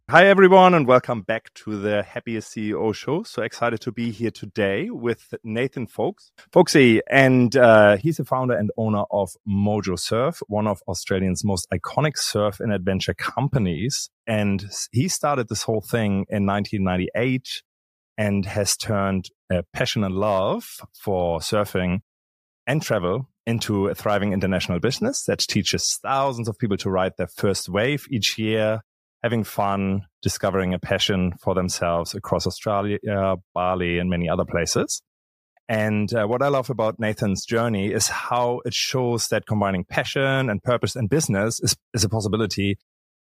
Hi, everyone, and welcome back to the Happiest CEO show. So excited to be here today with Nathan Folksy, and he's the founder and owner of Mojo Surf, one of Australia's most iconic surf and adventure companies. And he started this whole thing in 1998 and has turned a passion and love for surfing and travel into a thriving international business that teaches thousands of people to ride their first wave each year, having fun, discovering a passion for themselves across Australia, Bali, and many other places. And what I love about Nathan's journey is how it shows that combining passion and purpose and business is a possibility.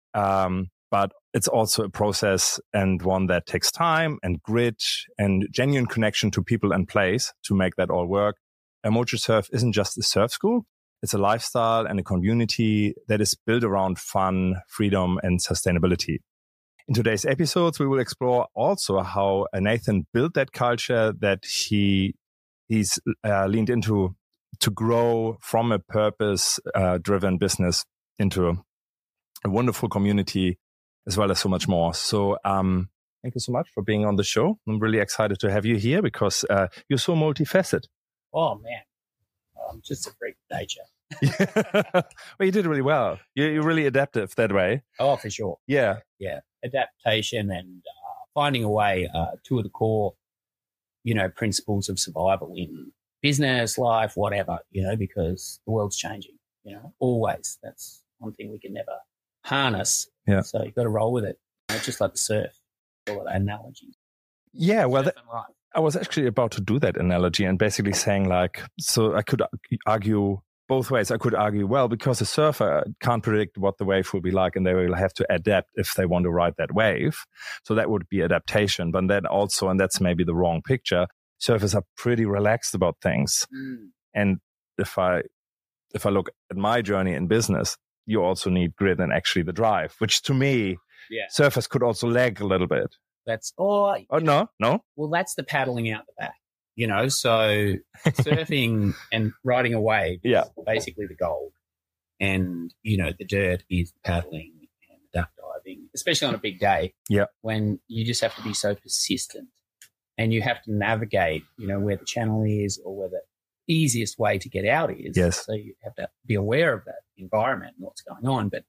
But it's also a process, and one that takes time and grit and genuine connection to people and place to make that all work. Mojo Surf isn't just a surf school. It's a lifestyle and a community that is built around fun, freedom, and sustainability. In today's episodes, we will explore also how Nathan built that culture that he's leaned into to grow from a purpose-driven business into a wonderful community, as well as so much more. So thank you so much for being on the show. I'm really excited to have you here because you're so multifaceted. Oh, man. I'm just a freak of nature. Well, you did really well. You're really adaptive that way. Oh, for sure. Yeah. Adaptation and finding a way, two of the core, principles of survival in business, life, whatever, because the world's changing, always. That's one thing we can never harness. Yeah. So you've got to roll with it. Just like the surf, all of analogies. Yeah, well, I was actually about to do that analogy and basically saying so I could argue both ways. I could argue, well, because a surfer can't predict what the wave will be like and they will have to adapt if they want to ride that wave. So that would be adaptation. But then also, and that's maybe the wrong picture, surfers are pretty relaxed about things. And if I look at my journey in business, you also need grit and actually the drive, which to me, surfers could also lag a little bit. No. Well, that's the paddling out the back, so surfing and riding a wave is basically the gold. And, the dirt is paddling and duck diving, especially on a big day. Yeah. When you just have to be so persistent and you have to navigate, where the channel is or where the easiest way to get out is. Yes. So you have to be aware of that environment and what's going on. But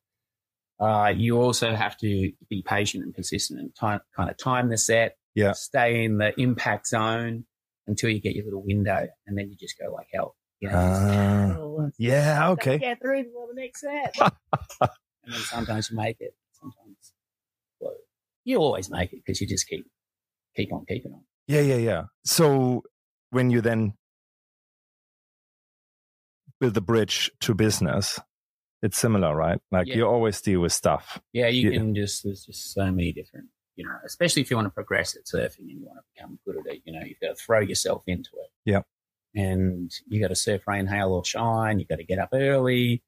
you also have to be patient and persistent and time the set, stay in the impact zone until you get your little window, and then you just go like hell. Okay. Get through for the next set. And then sometimes you make it. Sometimes you always make it because you just keep on keeping on. Yeah. So when you then build the bridge to business, it's similar, right? You always deal with stuff. Yeah, there's just so many different, especially if you want to progress at surfing and you want to become good at it, you've got to throw yourself into it. Yeah. And you got to surf rain, hail or shine. You got to get up early,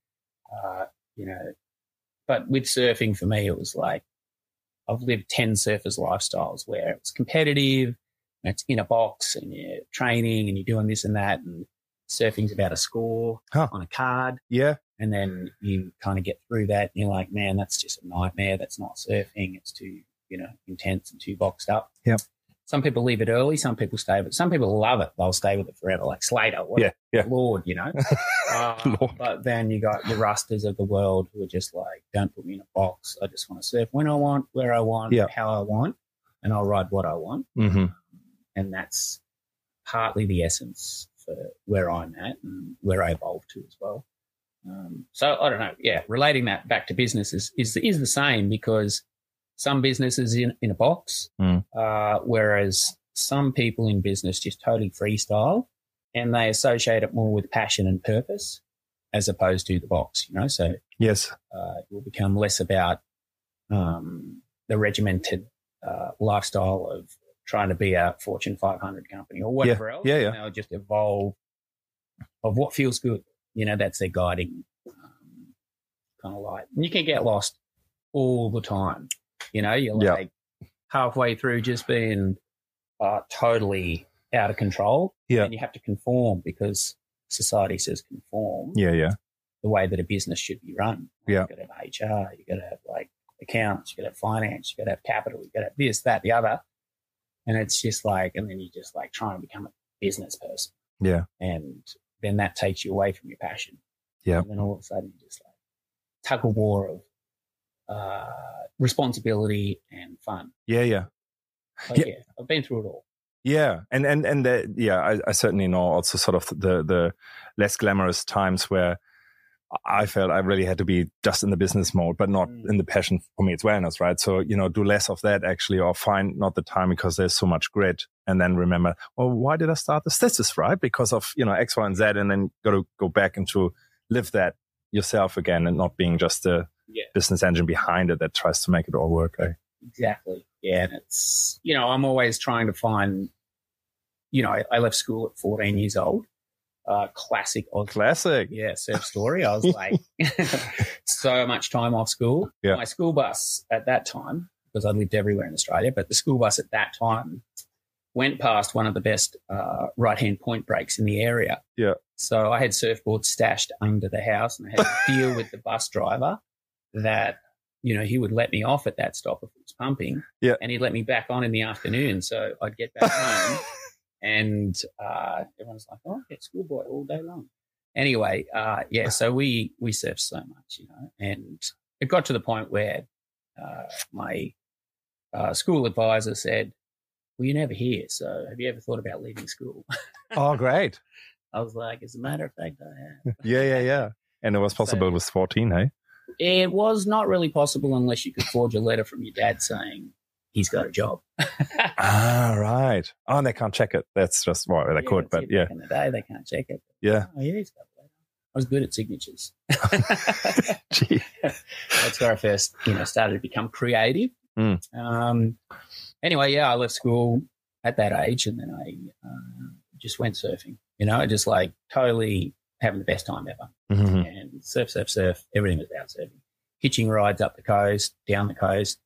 But with surfing for me, it was like I've lived 10 surfers' lifestyles where it's competitive, and it's in a box and you're training and you're doing this and that, and surfing's about a score on a card. Yeah. And then you kind of get through that and you're like, man, that's just a nightmare. That's not surfing. It's too, intense and too boxed up. Yeah. Some people leave it early. Some people stay, but some people love it. They'll stay with it forever, like Slater. Lord, Lord. But then you got the rusters of the world who are just like, don't put me in a box. I just want to surf when I want, where I want, how I want, and I'll ride what I want. Mm-hmm. And that's partly the essence for where I'm at and where I evolved to as well. So I don't know. Yeah, relating that back to business is the same, because some businesses in a box, whereas some people in business just totally freestyle, and they associate it more with passion and purpose as opposed to the box. So yes, it will become less about the regimented lifestyle of trying to be a Fortune 500 company or whatever else. Yeah. They'll just evolve of what feels good. That's their guiding kind of light. And you can get lost all the time. You're like halfway through just being totally out of control. Yeah. And you have to conform because society says conform. Yeah. The way that a business should be run. Yeah. You've got to have HR. You've got to have like a accounts, you got to have finance, you got to have capital, you got to have this, that, the other. And it's just like, and then you're just like trying to become a business person. Yeah. And then that takes you away from your passion. Yeah. And then all of a sudden you just like tug of war of responsibility and fun. Yeah. Yeah. But yeah, I've been through it all. Yeah. I certainly know also sort of the less glamorous times where I felt I really had to be just in the business mode, but not in the passion. For me, it's wellness, right? So, do less of that actually, or find not the time because there's so much grit. And then remember, well, why did I start this? This is right because of, X, Y, and Z. And then got to go back into live that yourself again and not being just a business engine behind it that tries to make it all work. Right? Exactly. Yeah. And it's, I'm always trying to find, I left school at 14 years old. Classic. Classic. Yeah, surf story. I was like, so much time off school. Yeah. My school bus at that time, because I lived everywhere in Australia, but the school bus at that time went past one of the best right-hand point breaks in the area. Yeah. So I had surfboards stashed under the house, and I had to deal with the bus driver that, he would let me off at that stop if it was pumping. Yeah. And he'd let me back on in the afternoon. So I'd get back home. And everyone's like, oh, get schoolboy all day long. Anyway, so we surfed so much, and it got to the point where my school advisor said, well, you're never here, so have you ever thought about leaving school? Oh, great. I was like, as a matter of fact, I have. Yeah. And it was possible with 14, hey? It was not really possible unless you could forge a letter from your dad saying, he's got a job. Right. Oh, and they can't check it. That's just, well, they could, but yeah. In the day, they can't check it. Yeah. Oh, yeah, he's got a letter. I was good at signatures. Gee. That's where I first, started to become creative. Anyway, I left school at that age, and then I just went surfing. Just like totally having the best time ever. Mm-hmm. And surf. Everything was about surfing. Hitching rides up the coast, down the coast.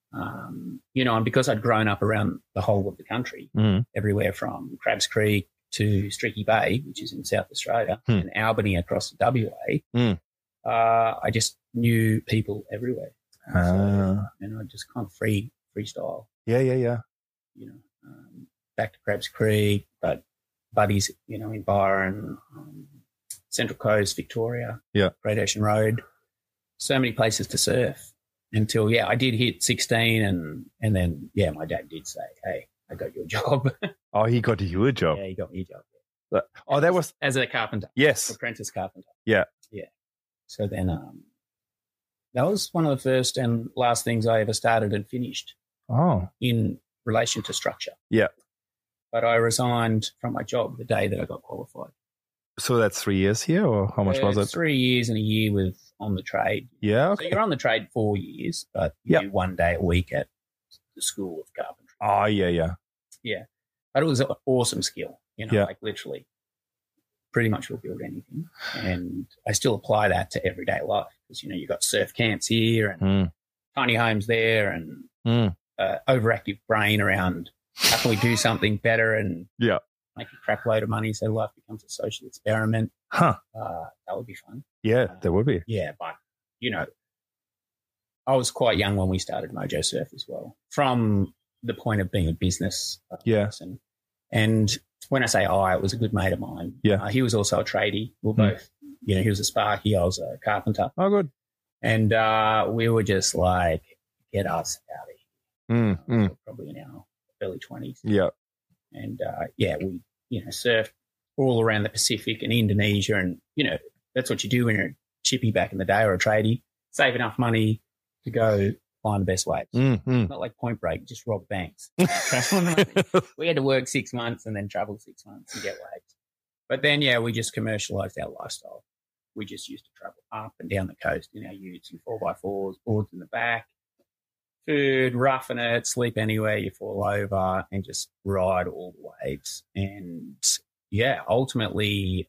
And because I'd grown up around the whole of the country, everywhere from Crabs Creek to Streaky Bay, which is in South Australia, and Albany across the WA, I just knew people everywhere. And I just kind of freestyle. Yeah. Back to Crabs Creek, but buddies, in Byron, Central Coast, Victoria, Great Ocean Road, so many places to surf. Until, I did hit 16 and then, my dad did say, hey, I got you a job. Oh, he got you a job? Yeah, he got me a job. That was... As a carpenter. Yes. Apprentice carpenter. Yeah. Yeah. So then that was one of the first and last things I ever started and finished in relation to structure. Yeah. But I resigned from my job the day that I got qualified. So that's 3 years here, or how much was it? 3 years and a year with on the trade. Yeah, okay. So you're on the trade 4 years, but you do 1 day a week at the School of Carpentry. Oh, yeah. Yeah. But it was an awesome skill, like literally pretty much will build anything. And I still apply that to everyday life because, you've got surf camps here and tiny homes there and overactive brain around how can we do something better and make a crap load of money so life becomes a social experiment. Huh. That would be fun. Yeah, there would be. Yeah, but, I was quite young when we started Mojo Surf as well, from the point of being a business person. And when I say it was a good mate of mine. Yeah. He was also a tradie. We were both, he was a sparky, I was a carpenter. Oh, good. And we were just like, get us out of here. Probably in our early 20s. Yeah. And, we, surfed all around the Pacific and Indonesia. And, that's what you do when you're a chippy back in the day or a tradie. Save enough money to go find the best waves. Not like Point Break, just rob banks. We had to work 6 months and then travel 6 months and get waves. But then, we just commercialized our lifestyle. We just used to travel up and down the coast in our utes and 4x4s, boards in the back, food, roughing it, sleep anywhere you fall over and just ride all the waves. And, ultimately,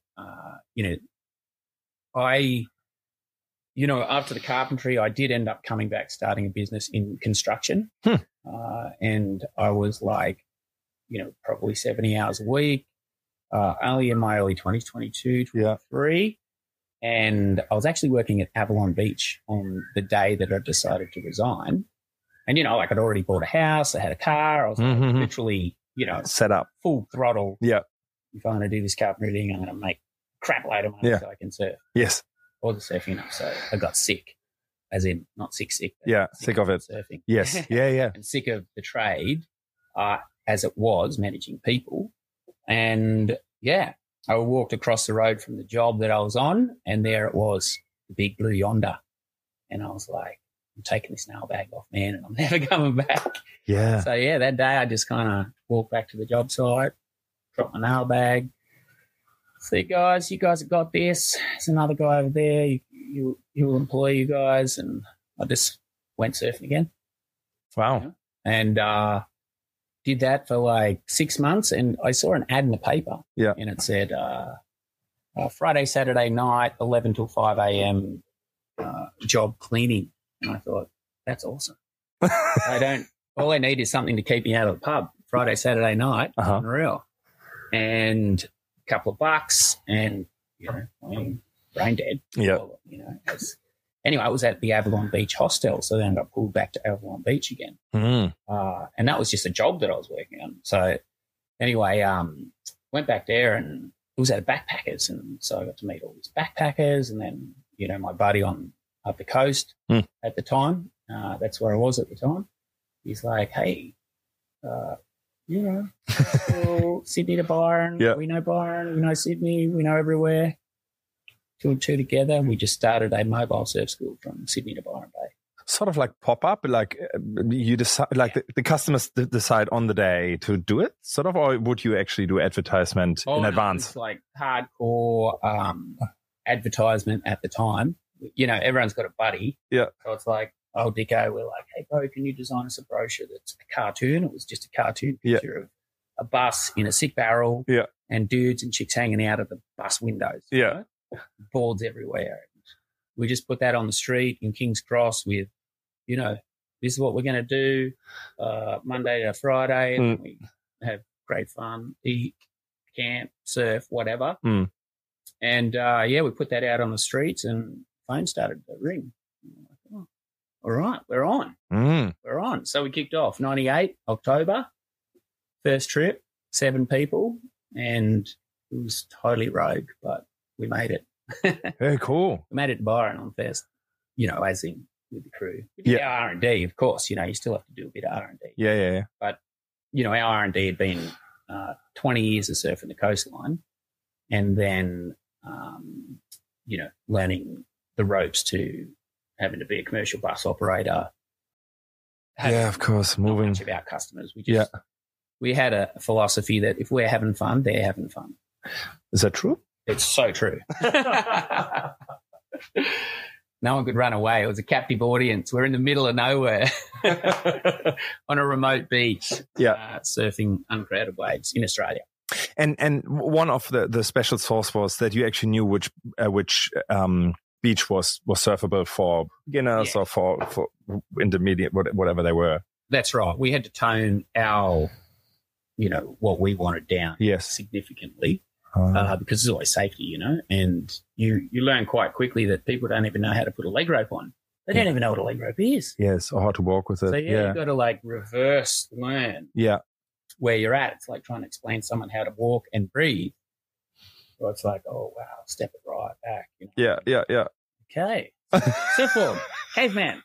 after the carpentry, I did end up coming back, starting a business in construction. And I was like, probably 70 hours a week, only in my early 20s, 22, 23. And I was actually working at Avalon Beach on the day that I decided to resign. And, you know, like I'd already bought a house, I had a car, I was like, literally, you know, set up, full throttle. Yeah. If I'm going to do this carpentry thing, I'm going to make crap load of money so I can surf. Yes. I wasn't surfing enough, so I got sick, as in not sick. Yeah, sick of it. Surfing. Yes. Yeah. And sick of the trade as it was managing people. And, yeah, I walked across the road from the job that I was on, and there it was, the big blue yonder. And I was like, I'm taking this nail bag off, man, and I'm never coming back. Yeah. So, yeah, that day I just kind of walked back to the job site, dropped my nail bag. See, guys, you guys have got this. There's another guy over there. He will employ you guys. And I just went surfing again. Wow. You know? And did that for like 6 months. And I saw an ad in the paper. Yeah. And it said Friday, Saturday night, 11 till 5 a.m. Job cleaning. And I thought, that's awesome. All I need is something to keep me out of the pub. Friday, Saturday night, unreal. And a couple of bucks and, you know, I'm brain dead. Yeah. You know, anyway, I was at the Avalon Beach hostel. So then I got pulled back to Avalon Beach again. And that was just a job that I was working on. So anyway, went back there and it was at a backpackers. And so I got to meet all these backpackers and then, you know, my buddy on up the coast at the time. That's where I was at the time. He's like, hey, you know, well, Sydney to Byron. Yeah. We know Byron. We know Sydney. We know everywhere. Two and two together. We just started a mobile surf school from Sydney to Byron Bay. Sort of like pop up, like you decide, like the customers decide on the day to do it, sort of, or would you actually do advertisement in advance? It's like hardcore advertisement at the time. You know, everyone's got a buddy. Yeah. So it's like, oh, Dicko, we're like, hey, bro, can you design us a brochure that's a cartoon? It was just a cartoon picture of a bus in a sick barrel and dudes and chicks hanging out of the bus windows. Yeah. You know? Boards everywhere. And we just put that on the street in King's Cross with, you know, this is what we're going to do Monday to Friday. And we have great fun, eat, camp, surf, whatever. And, we put that out on the streets and phone started to ring. All right, we're on. We're on. So we kicked off 98, October, first trip, 7 people, and it was totally rogue, but we made it. Very cool. We made it to Byron on first, you know, as in with the crew. We did our R&D, of course. You know, you still have to do a bit of R&D. Yeah. But, you know, our R&D had been 20 years of surfing the coastline and then, you know, learning the ropes to having to be a commercial bus operator. Of course. Moving. Much of our customers. We had a philosophy that if we're having fun, they're having fun. Is that true? It's so true. No one could run away. It was a captive audience. We're in the middle of nowhere on a remote beach, surfing uncrowded waves in Australia. And one of the special sauce was that you actually knew which beach was surfable for beginners or for intermediate, whatever they were. That's right. We had to tone our, you know, what we wanted down significantly because it's always safety, you know, and you learn quite quickly that people don't even know how to put a leg rope on. They don't even know what a leg rope is. Yes, or how to walk with it. So, you've got to like reverse learn where you're at. It's like trying to explain to someone how to walk and breathe. So it's like, oh, wow, step it right back. You know? Yeah. Okay. Surfboard, caveman.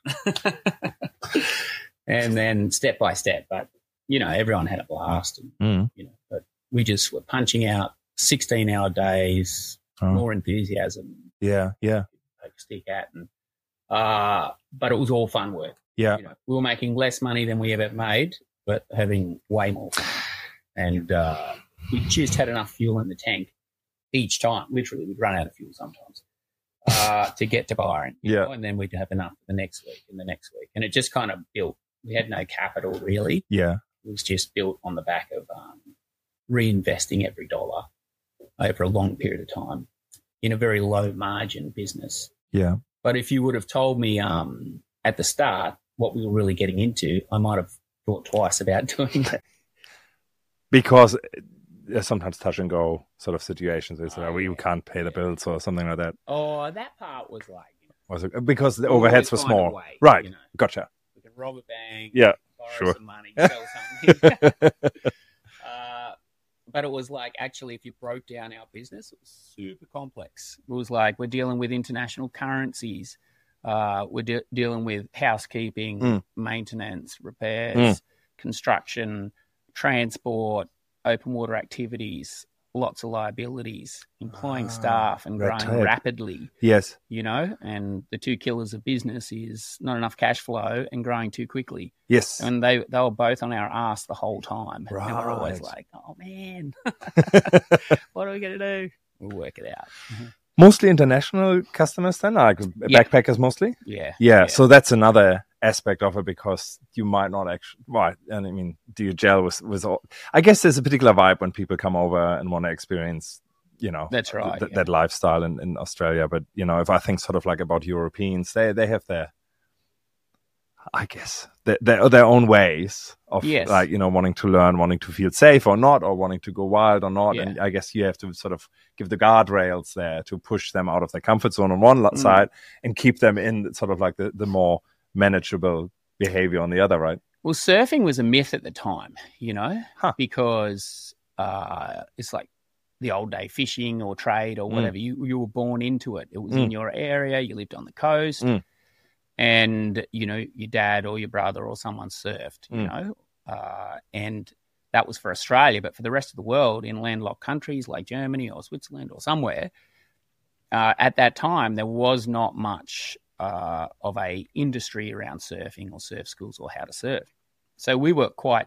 And then step by step. But, you know, everyone had a blast. And, you know, but we just were punching out 16-hour days, more enthusiasm. Yeah. Take a stick at. And, but it was all fun work. Yeah. You know, we were making less money than we ever made, but having way more fun. And we just had enough fuel in the tank each time. Literally, we'd run out of fuel sometimes to get to Byron. You know, and then we'd have enough for the next week and the next week. And it just kind of built. We had no capital, really. Yeah. It was just built on the back of reinvesting every dollar over a long period of time in a very low margin business. Yeah. But if you would have told me at the start what we were really getting into, I might have thought twice about doing that. Because sometimes touch and go sort of situations where you can't pay the bills or something like that. Oh, that part was like, Was it because the always overheads were find a small? way, Right. you know. Gotcha. We could rob a bank, Yeah. borrow Sure. some money, sell something. But it was like, actually, if you broke down our business, it was super complex. It was like, we're dealing with international currencies. We're dealing with housekeeping, maintenance, repairs, construction, transport, open water activities, lots of liabilities, employing staff and growing rapidly. Yes. You know, and the two killers of business is not enough cash flow and growing too quickly. Yes. And they were both on our ass the whole time. Right. And we're always like, oh, man, what are we going to do? We'll work it out. Mostly international customers then, like backpackers mostly? Yeah. So that's another aspect of it, because you might not actually, right? And I mean, do you gel with all? I guess there's a particular vibe when people come over and want to experience, you know, that's right, that lifestyle in Australia. But, you know, if I think sort of like about Europeans, they have their, I guess, their own ways of like, you know, wanting to learn, wanting to feel safe or not, or wanting to go wild or not. And I guess you have to sort of give the guardrails there to push them out of their comfort zone on one side and keep them in sort of like the more manageable behavior on the other, right? Well, surfing was a myth at the time, you know, because it's like the old day fishing or trade or whatever. You were born into it. It was in your area. You lived on the coast. And, you know, your dad or your brother or someone surfed, you know, and that was for Australia. But for the rest of the world, in landlocked countries like Germany or Switzerland or somewhere, at that time, there was not much of a industry around surfing or surf schools or how to surf. So we were quite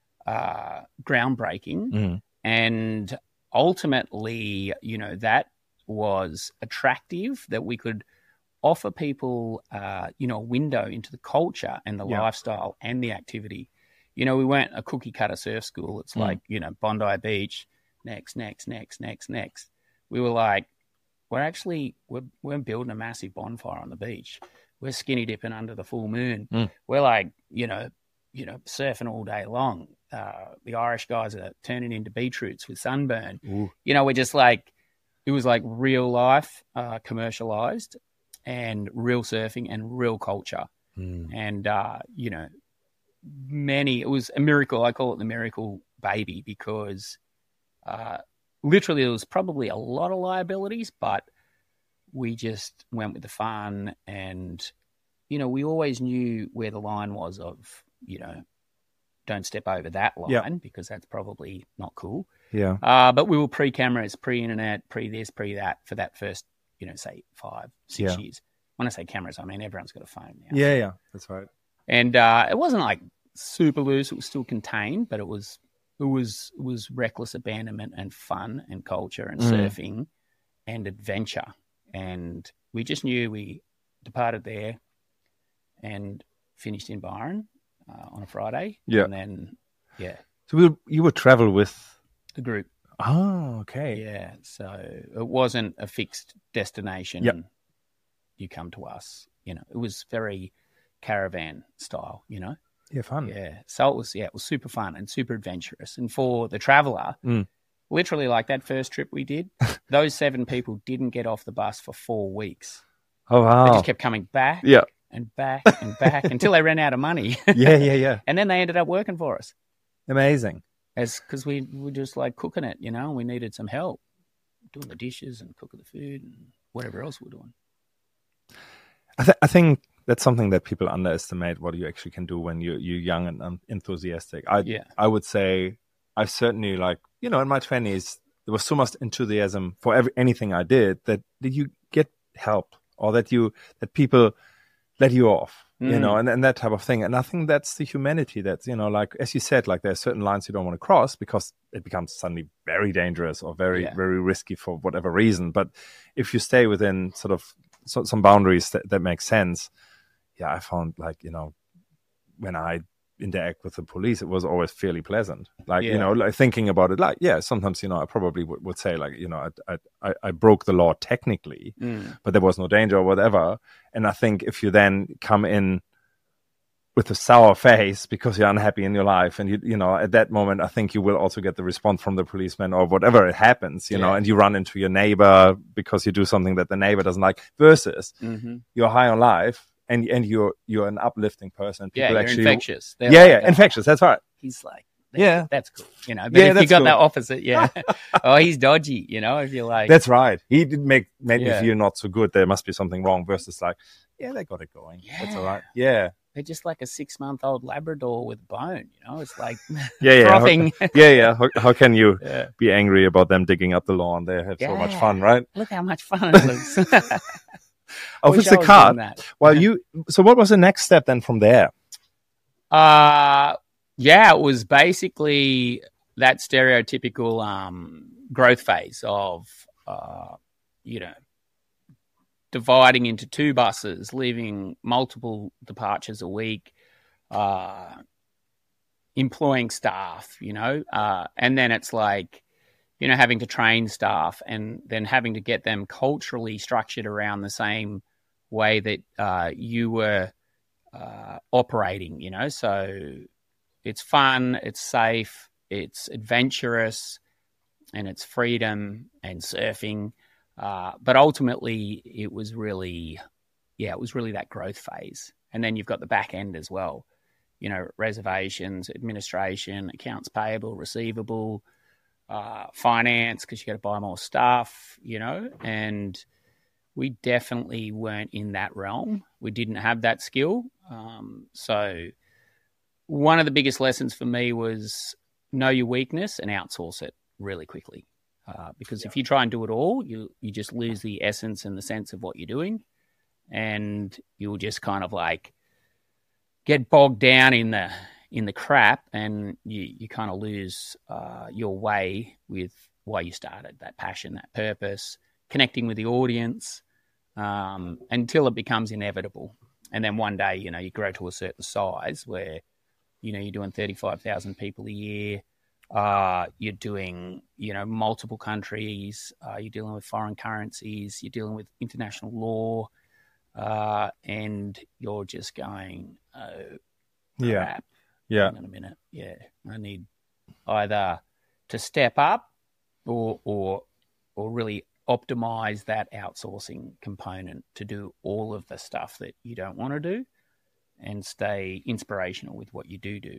groundbreaking. And ultimately, you know, that was attractive, that we could offer people, you know, a window into the culture and the lifestyle and the activity. You know, we weren't a cookie cutter surf school. It's like, you know, Bondi Beach, next. We were like, we're building a massive bonfire on the beach. We're skinny dipping under the full moon. We're like, you know, surfing all day long. The Irish guys are turning into beetroots with sunburn. You know, we're just like, it was like real life, commercialized, and real surfing and real culture. And, you know, it was a miracle. I call it the miracle baby, because literally there was probably a lot of liabilities, but we just went with the fun. And, you know, we always knew where the line was of, you know, don't step over that line because that's probably not cool. But we were pre-cameras, pre-internet, pre-this, pre-that for that first, you know, say 5-6 years. When I say cameras, I mean everyone's got a phone now. Yeah, that's right. And it wasn't like super loose; it was still contained, but it was reckless abandonment and fun and culture and surfing and adventure. And we just knew we departed there and finished in Byron on a Friday. And then so you would travel with the group. Oh, okay. Yeah, so it wasn't a fixed destination. You come to us, you know. It was very caravan style, you know. Yeah, fun. Yeah, so it was super fun and super adventurous. And for the traveller, literally like that first trip we did, those 7 people didn't get off the bus for 4 weeks. Oh, wow. They just kept coming back and back and back until they ran out of money. Yeah. And then they ended up working for us. Amazing. Because we were just like cooking it, you know, and we needed some help doing the dishes and cooking the food and whatever else we're doing. I think that's something that people underestimate, what you actually can do when you're young and enthusiastic. I would say I've certainly, like, you know, in my 20s, there was so much enthusiasm for anything I did that you get help, or that people let you off, you know, and that type of thing. And I think that's the humanity that's, you know, like, as you said, like, there are certain lines you don't want to cross because it becomes suddenly very dangerous or very, very risky for whatever reason. But if you stay within sort of some boundaries that make sense, I found, like, you know, when I interact with the police, it was always fairly pleasant. Like, you know, like, thinking about it, like, sometimes, you know, I probably would say, like, you know, I broke the law technically, but there was no danger or whatever. And I think if you then come in with a sour face because you're unhappy in your life. And you know, at that moment, I think you will also get the response from the policeman or whatever it happens, you know, and you run into your neighbor because you do something that the neighbor doesn't like, versus you're high on life and you're an uplifting person. People you're actually infectious. Infectious. That's right. He's like, yeah, that's cool. You know, but if you got cool. that opposite, oh, he's dodgy, you know, if you're like, that's right. He did make me feel not so good. There must be something wrong, versus like, they got it going. That's all right. Yeah. They're just like a 6-month-old Labrador with bone, you know. It's like frothing. How can you be angry about them digging up the lawn? They have so much fun, right? Look how much fun it looks. Oh, it's the car. Well, so what was the next step then from there? It was basically that stereotypical growth phase of, you know, dividing into 2 buses, leaving multiple departures a week, employing staff, you know, and then it's like, you know, having to train staff and then having to get them culturally structured around the same way that you were operating, you know. So it's fun, it's safe, it's adventurous, and it's freedom and surfing. But ultimately, it was really that growth phase. And then you've got the back end as well, you know, reservations, administration, accounts payable, receivable, finance, because you got to buy more stuff, you know. And we definitely weren't in that realm. We didn't have that skill. So one of the biggest lessons for me was know your weakness and outsource it really quickly. Because if you try and do it all, you just lose the essence and the sense of what you're doing, and you'll just kind of like get bogged down in the crap, and you kind of lose your way with why you started, that passion, that purpose, connecting with the audience, until it becomes inevitable. And then one day, you know, you grow to a certain size where, you know, you're doing 35,000 people a year. You're doing, you know, multiple countries, you're dealing with foreign currencies, you're dealing with international law, and you're just going, crap. Hang on a minute. I need either to step up or really optimize that outsourcing component to do all of the stuff that you don't want to do and stay inspirational with what you do.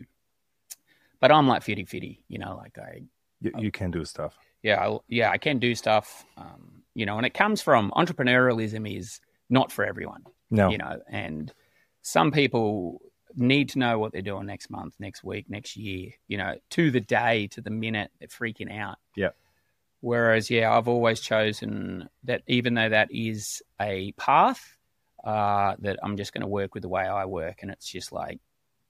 But I'm like 50-50, you know, like you can do stuff. I can do stuff, you know, and it comes from entrepreneurialism is not for everyone. No. You know, and some people need to know what they're doing next month, next week, next year, you know, to the day, to the minute. They're freaking out. Yeah. Whereas, I've always chosen that even though that is a path, that I'm just going to work with the way I work. And it's just like,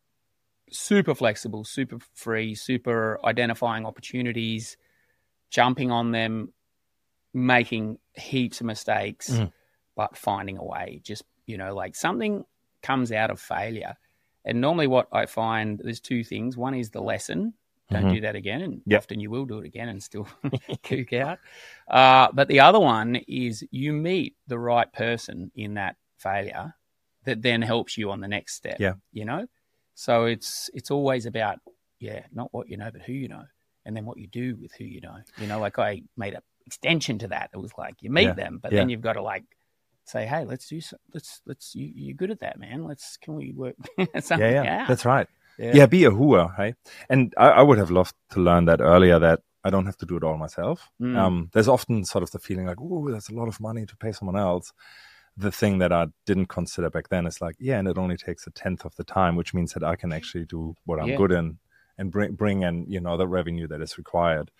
super flexible, super free, super identifying opportunities, jumping on them, making heaps of mistakes, but finding a way. Just, you know, like something comes out of failure. And normally what I find, there's 2 things. One is the lesson. Don't do that again. And often you will do it again and still kook out. But the other one is you meet the right person in that failure that then helps you on the next step, you know? So it's always about, not what you know, but who you know, and then what you do with who you know. You know, like I made an extension to that. It was like you meet them, but then you've got to like say, hey, let's do so. You're good at that, man. Can we work something out? That's right. Yeah, be a whoer, hey? And I would have loved to learn that earlier, that I don't have to do it all myself. There's often sort of the feeling like, oh, that's a lot of money to pay someone else. The thing that I didn't consider back then is like, and it only takes 1/10 of the time, which means that I can actually do what I'm good in and bring in, you know, the revenue that is required.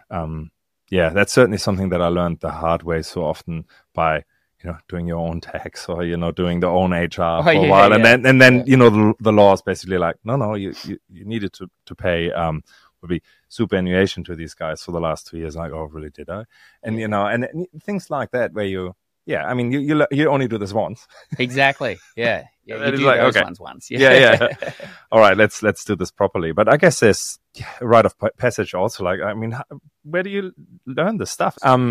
That's certainly something that I learned the hard way so often by, you know, doing your own tax or, you know, doing the own HR for a while. And then you know, the law is basically like, no, you needed to pay, would be superannuation to these guys for the last 2 years. Like, oh, really, did I? And, you know, and things like that where you, I mean, you only do this once. Exactly. Yeah. You do like, those okay. ones once. Yeah. All right, let's do this properly. But I guess there's a rite of passage also. Like, I mean, where do you learn this stuff?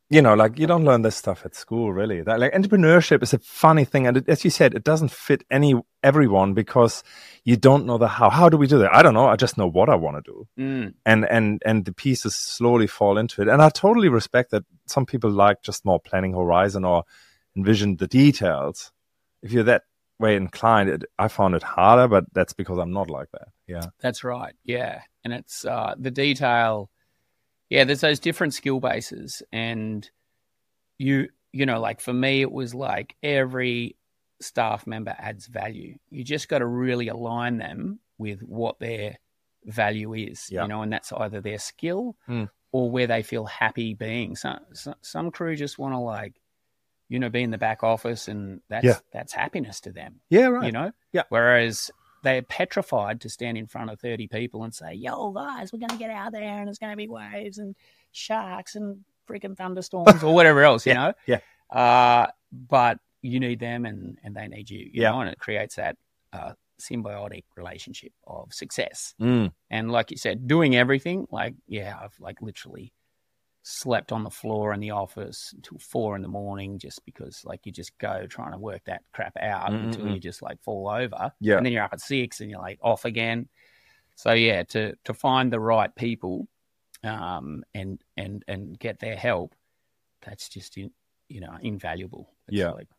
you know, like you don't learn this stuff at school, really. That, like, entrepreneurship is a funny thing, and as you said, it doesn't fit everyone because you don't know the how. How do we do that? I don't know. I just know what I want to do, and the pieces slowly fall into it. And I totally respect that some people like just more planning horizon or envision the details. If you're that way inclined, I found it harder, but that's because I'm not like that. Yeah, that's right. Yeah, and it's the detail. Yeah, there's those different skill bases, and you know, like for me, it was like every staff member adds value. You just got to really align them with what their value is, you know, and that's either their skill or where they feel happy being. Some crew just want to, like, you know, be in the back office, and that's happiness to them. Yeah, right. You know? Yeah. Whereas they're petrified to stand in front of 30 people and say, yo, guys, we're going to get out there and there's going to be waves and sharks and freaking thunderstorms or whatever else, you know? Yeah. But you need them and they need you, you know, and it creates that symbiotic relationship of success. And like you said, doing everything, like, I've like literally slept on the floor in the office until 4 a.m. just because, like, you just go trying to work that crap out until you just like fall over. And then you're up at 6 and you're like off again. So yeah, to find the right people and get their help, that's just, you know, invaluable. It's like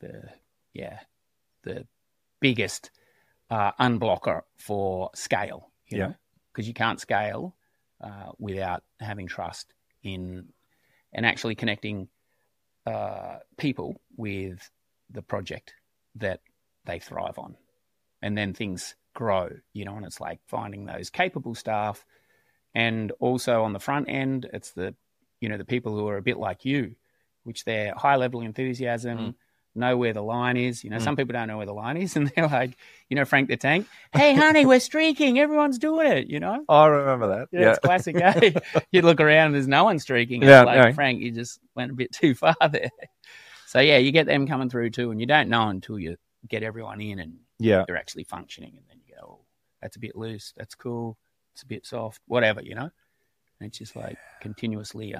the biggest unblocker for scale, you know, because you can't scale without having trust in and actually connecting people with the project that they thrive on. And then things grow, you know, and it's like finding those capable staff. And also on the front end, it's the, you know, the people who are a bit like you, which they're high level enthusiasm, know where the line is. You know, some people don't know where the line is, and they're like, you know, Frank the Tank, hey, honey, we're streaking. Everyone's doing it, you know? Oh, I remember that. Yeah, it's classic. Eh? You'd look around and there's no one streaking. Like, Frank, you just went a bit too far there. So, yeah, you get them coming through too, and you don't know until you get everyone in and they're actually functioning, and then you go, oh, that's a bit loose. That's cool. It's a bit soft, whatever, you know? And it's just like continuously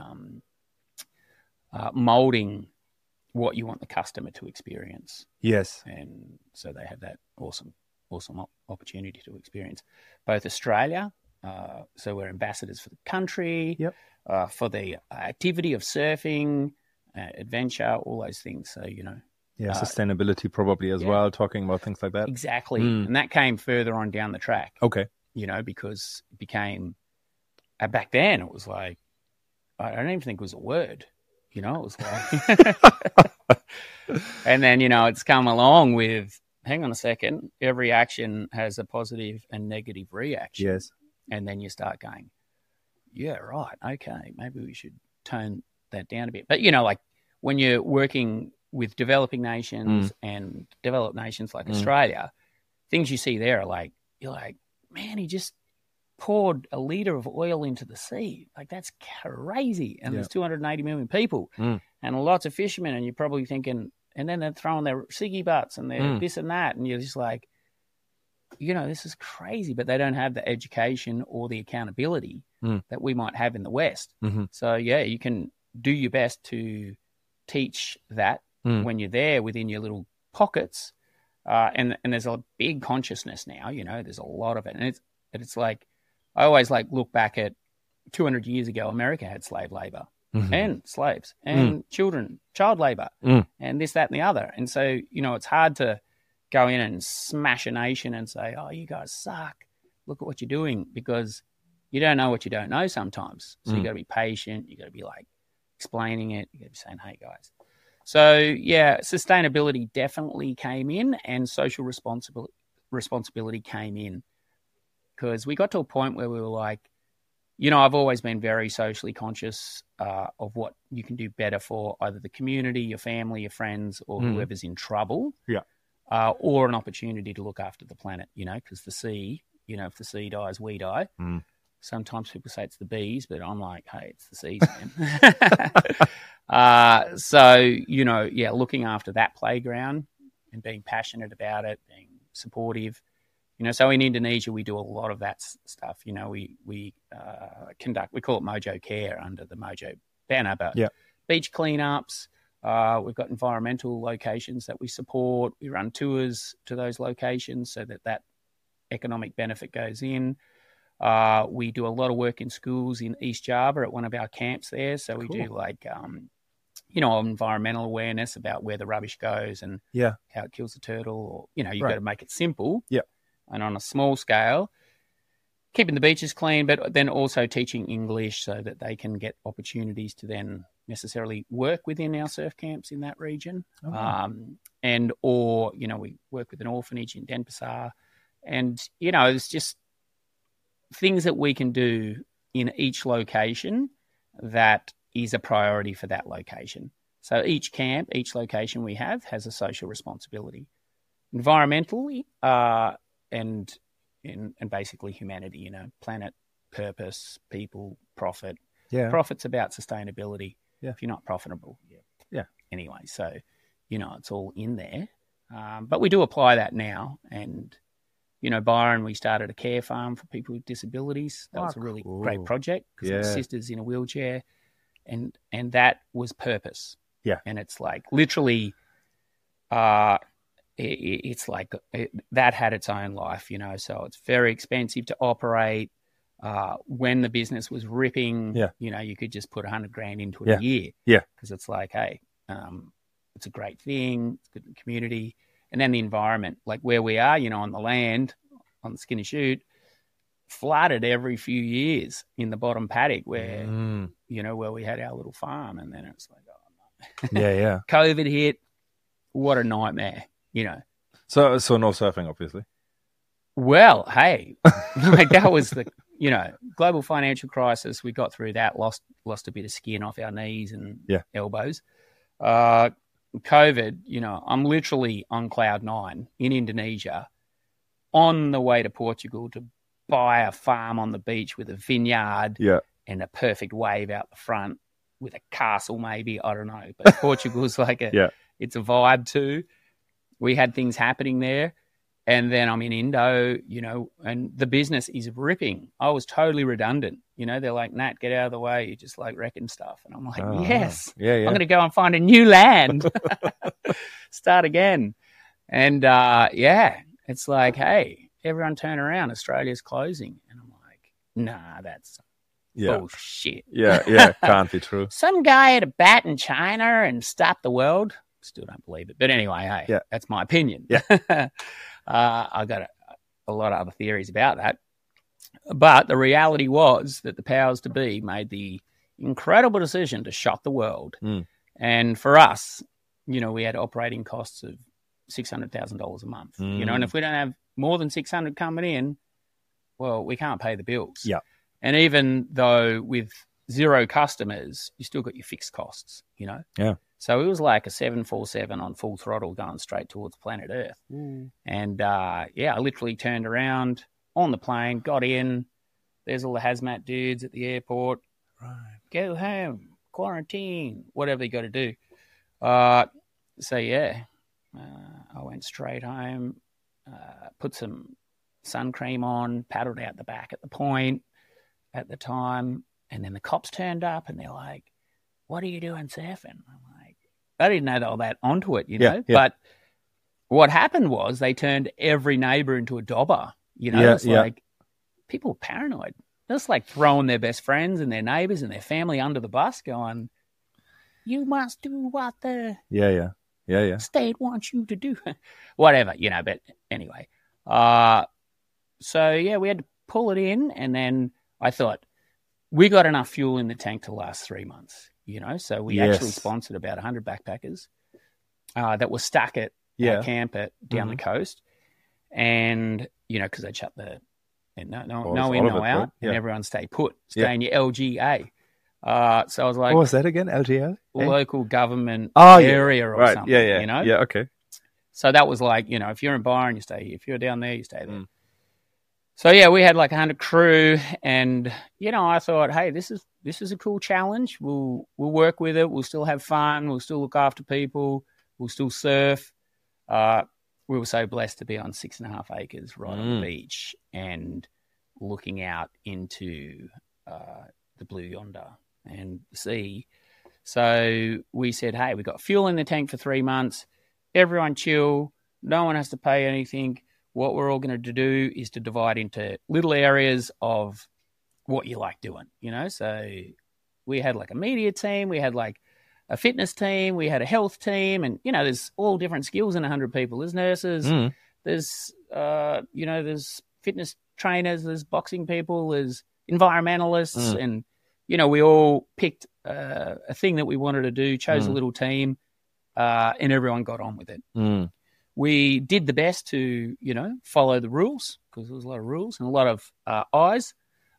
molding what you want the customer to experience. Yes. And so they have that awesome opportunity to experience both Australia. So we're ambassadors for the country, for the activity of surfing, adventure, all those things. So, you know. Yeah, sustainability probably as well, talking about things like that. Exactly. And that came further on down the track. Okay. You know, because it became, back then it was like, I don't even think it was a word. You know, it was like, and then, you know, it's come along with, hang on a second, every action has a positive and negative reaction. Yes. And then you start going, yeah, right. Okay. Maybe we should tone that down a bit. But, you know, like when you're working with developing nations and developed nations like Australia, things you see there are like, you're like, man, he just poured a liter of oil into the sea. Like, that's crazy. And there's 280 million people and lots of fishermen. And you're probably thinking, and then they're throwing their ciggy butts and they're this and that. And you're just like, you know, this is crazy. But they don't have the education or the accountability that we might have in the West. So, yeah, you can do your best to teach that when you're there within your little pockets. And there's a big consciousness now, you know, there's a lot of it. And it's like, I always like look back at 200 years ago, America had slave labor and slaves and child labor and this, that, and the other. And so, you know, it's hard to go in and smash a nation and say, oh, you guys suck. Look at what you're doing, because you don't know what you don't know sometimes. So you got to be patient. You got to be like explaining it. You got to be saying, hey, guys. So, yeah, sustainability definitely came in, and social responsibility came in. Because we got to a point where we were like, you know, I've always been very socially conscious of what you can do better for either the community, your family, your friends, or whoever's in trouble, or an opportunity to look after the planet, you know, because the sea, you know, if the sea dies, we die. Sometimes people say it's the bees, but I'm like, hey, it's the seas, man. So, you know, yeah, looking after that playground and being passionate about it, being supportive. You know, so in Indonesia, we do a lot of that stuff. You know, we call it Mojo Care under the Mojo banner, but beach cleanups. We've got environmental locations that we support. We run tours to those locations so that economic benefit goes in. We do a lot of work in schools in East Java at one of our camps there. So we do like, environmental awareness about where the rubbish goes and how it kills the turtle. Or, you've got to make it simple. Yeah. And on a small scale, keeping the beaches clean, but then also teaching English so that they can get opportunities to then necessarily work within our surf camps in that region. We work with an orphanage in Denpasar. And, it's just things that we can do in each location that is a priority for that location. So each camp, each location we have has a social responsibility. Environmentally, and basically humanity, planet, purpose, people, profit. Yeah. Profit's about sustainability. Yeah. If you're not profitable. Yeah. Anyway, so, it's all in there. But we do apply that now. And, Byron, we started a care farm for people with disabilities. That was a really great project because it was sisters in a wheelchair. And that was purpose. Yeah. And it's like literally, it's like that had its own life, so it's very expensive to operate. When the business was ripping, you could just put $100,000 into it a year. Yeah. Because it's like, hey, it's a great thing. It's good in the community. And then the environment, like where we are, on the land, on the Skinny Chute, flooded every few years in the bottom paddock where, where we had our little farm. And then it was like, oh, no. Yeah. COVID hit. What a nightmare, So no surfing, obviously. Well, hey, like that was the, global financial crisis. We got through that, lost a bit of skin off our knees and elbows. COVID, I'm literally on cloud 9 in Indonesia on the way to Portugal to buy a farm on the beach with a vineyard and a perfect wave out the front with a castle maybe. I don't know. But Portugal's like it's a vibe too. We had things happening there. And then I'm in Indo, and the business is ripping. I was totally redundant. They're like, Nat, get out of the way. You're just like wrecking stuff. And I'm like, yes. Yeah. I'm going to go and find a new land. Start again. And, it's like, hey, everyone turn around. Australia's closing. And I'm like, nah, that's bullshit. Yeah. Can't be true. Some guy had a bat in China and stopped the world. Still don't believe it. But anyway, hey, that's my opinion. Yeah. I got a lot of other theories about that. But the reality was that the powers to be made the incredible decision to shut the world. And for us, we had operating costs of $600,000 a month. And if we don't have more than 600 coming in, well, we can't pay the bills. Yeah. And even though with 0 customers, you still got your fixed costs, Yeah. So it was like a 747 on full throttle going straight towards planet Earth. And, I literally turned around on the plane, got in. There's all the hazmat dudes at the airport. Right. Go home, quarantine, whatever you got to do. I went straight home, put some sun cream on, paddled out the back at the point at the time. And then the cops turned up and they're like, what are you doing surfing? I'm like, I didn't know they were that onto it, Yeah. But what happened was they turned every neighbor into a dobber, It's like people were paranoid. They're just like throwing their best friends and their neighbors and their family under the bus going, you must do what the state wants you to do. Whatever, but anyway. We had to pull it in, and then I thought, we got enough fuel in the tank to last 3 months, so we actually sponsored about 100 backpackers that were stuck at our camp down the coast. And, because they'd shut no in, no out, and everyone stay put, stay in your LGA. So I was like, what was that again? LGA? Local government area or something. Yeah, okay. So that was like, if you're in Byron, you stay here. If you're down there, you stay there. So we had like 100 crew, and I thought, hey, this is a cool challenge. We'll work with it. We'll still have fun. We'll still look after people. We'll still surf. We were so blessed to be on 6.5 acres right on the beach and looking out into the blue yonder and the sea. So we said, hey, we've got fuel in the tank for 3 months. Everyone chill. No one has to pay anything. What we're all going to do is to divide into little areas of what you like doing, you know? So we had like a media team. We had like a fitness team. We had a health team. And, you know, there's all different skills in 100 people. There's nurses. There's, there's fitness trainers. There's boxing people. There's environmentalists. And, you know, we all picked a thing that we wanted to do, chose a little team, and everyone got on with it. We did the best to, you know, follow the rules because there was a lot of rules and a lot of eyes.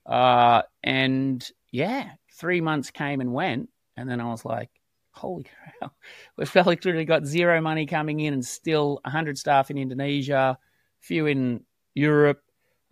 And, yeah, 3 months came and went. And then I was like, holy cow, we've literally got zero money coming in and still 100 staff in Indonesia, few in Europe,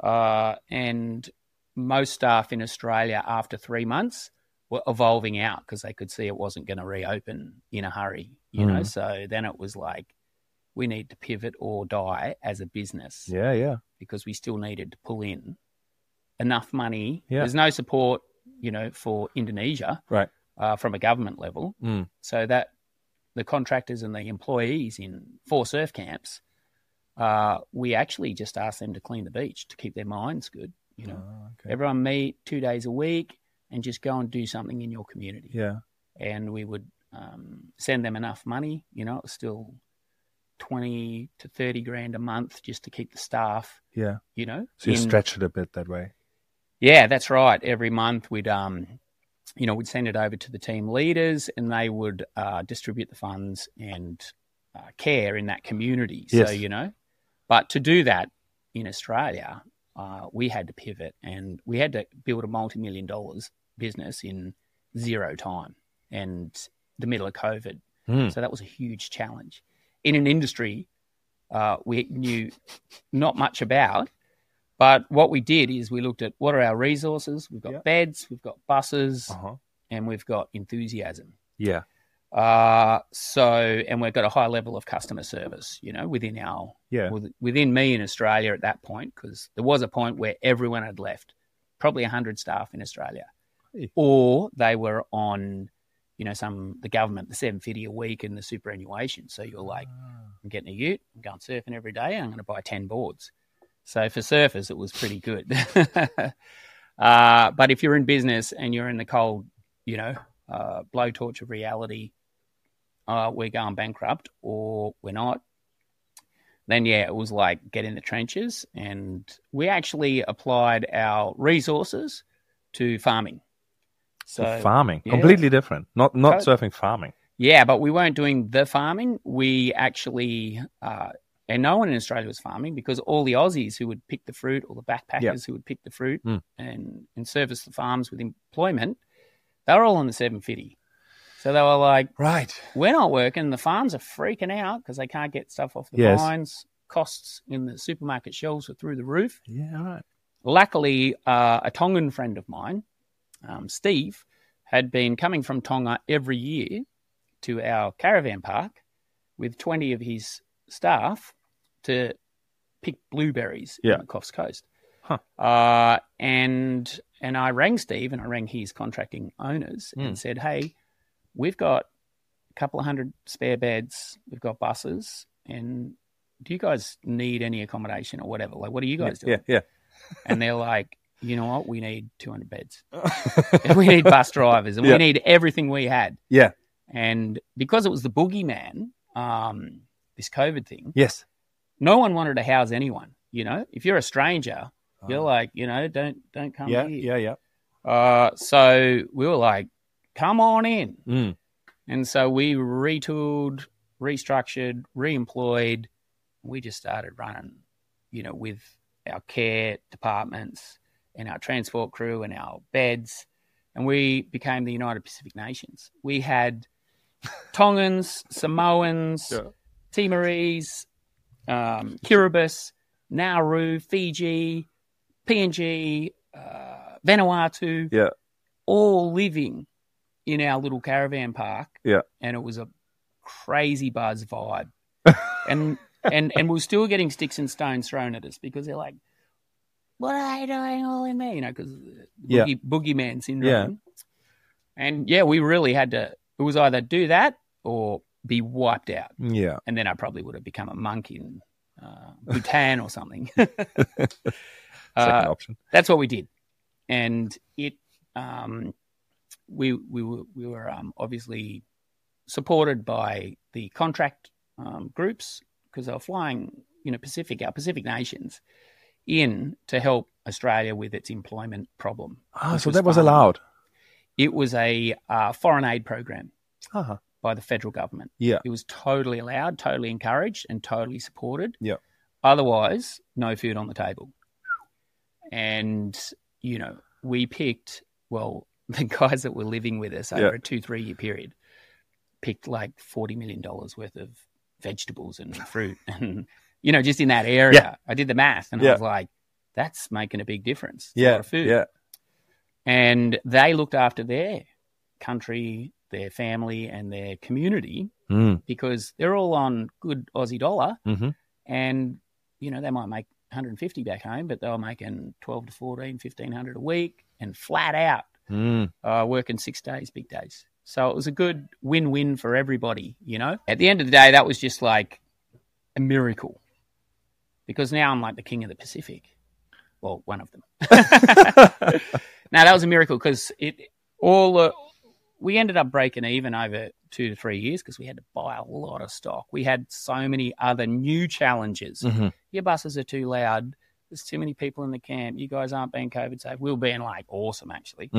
and most staff in Australia after 3 months were evolving out because they could see it wasn't going to reopen in a hurry, you know. So then it was like, we need to pivot or die as a business. Yeah. Because we still needed to pull in enough money. Yeah. There's no support, you know, for Indonesia Right. From a government level. So that the contractors and the employees in 4 surf camps, we actually just asked them to clean the beach to keep their minds good. You know, Everyone meet 2 days a week and just go and do something in your community. Yeah. And we would send them enough money. You know, it was still 20 to 30 grand a month just to keep the staff. Yeah. You know, So you stretch it a bit that way. Yeah, that's right. Every month we'd we'd send it over to the team leaders and they would distribute the funds and care in that community. Yes. So, you know, but to do that in Australia, we had to pivot and we had to build a multi-million dollars business in 0 time and the middle of COVID. So that was a huge challenge in an industry we knew not much about. But what we did is we looked at what are our resources. We've got beds, we've got buses, and we've got enthusiasm. Yeah. And we've got a high level of customer service, you know, within me in Australia at that point, because there was a point where everyone had left, probably 100 staff in Australia, or they were on, you know, the government, the $750 a week and the superannuation. So you're like, I'm getting a ute, I'm going surfing every day, and I'm going to buy 10 boards. So for surfers, it was pretty good. But if you're in business and you're in the cold, you know, blowtorch of reality, we're going bankrupt or we're not, then, yeah, it was like get in the trenches. And we actually applied our resources to farming. So farming, completely different. Not surfing, farming. Yeah, but we weren't doing the farming. We actually... and no one in Australia was farming because all the Aussies who would pick the fruit or the backpackers who would pick the fruit and service the farms with employment, they were all on the 750. So they were like, right, we're not working. The farms are freaking out because they can't get stuff off the vines. Costs in the supermarket shelves are through the roof. Yeah, right. Luckily, a Tongan friend of mine, Steve, had been coming from Tonga every year to our caravan park with 20 of his staff to pick blueberries on the Coffs Coast. And I rang Steve and I rang his contracting owners and said, hey, we've got a couple of 100 spare beds, we've got buses, and do you guys need any accommodation or whatever? Like, what are you guys doing? Yeah. And they're like, you know what? We need 200 beds. We need bus drivers and we need everything we had. Yeah. And because it was the boogeyman, this COVID thing. Yes. No one wanted to house anyone, you know. If you're a stranger, you're like, you know, don't come here. Yeah. So we were like, come on in. And so we retooled, restructured, re-employed. We just started running, you know, with our care departments and our transport crew and our beds. And we became the United Pacific Nations. We had Tongans, Samoans, Timorese, Kiribati, Nauru, Fiji, PNG, Vanuatu, all living in our little caravan park. Yeah. And it was a crazy buzz vibe. and we're still getting sticks and stones thrown at us because they're like, what are they doing all in there? You know, because boogeyman syndrome. Yeah. And, we really had to it was either do that or be wiped out. Yeah. And then I probably would have become a monk in Bhutan or something. Second option. That's what we did. And it, we were obviously supported by the contract groups because they were flying, our Pacific nations in to help Australia with its employment problem. So that was allowed. It was a foreign aid program Uh-huh. by the federal government. Yeah. It was totally allowed, totally encouraged, and totally supported. Yeah. Otherwise, no food on the table. And, we picked, the guys that were living with us over a 2-3 year period picked like $40 million worth of vegetables and fruit and, just in that area. Yeah. I did the math and I was like, that's making a big difference. It's a lot of food. Yeah. And they looked after their country, their family and their community because they're all on good Aussie dollar. Mm-hmm. And, they might make 150 back home, but they were making 12 to 14, 1,500 a week and flat out working 6 days, big days. So it was a good win-win for everybody, At the end of the day, that was just like a miracle because now I'm like the king of the Pacific. Well, one of them. Now, that was a miracle because we ended up breaking even over 2 to 3 years because we had to buy a lot of stock. We had so many other new challenges. Mm-hmm. Your buses are too loud. There's too many people in the camp. You guys aren't being COVID safe. We were being like awesome, actually.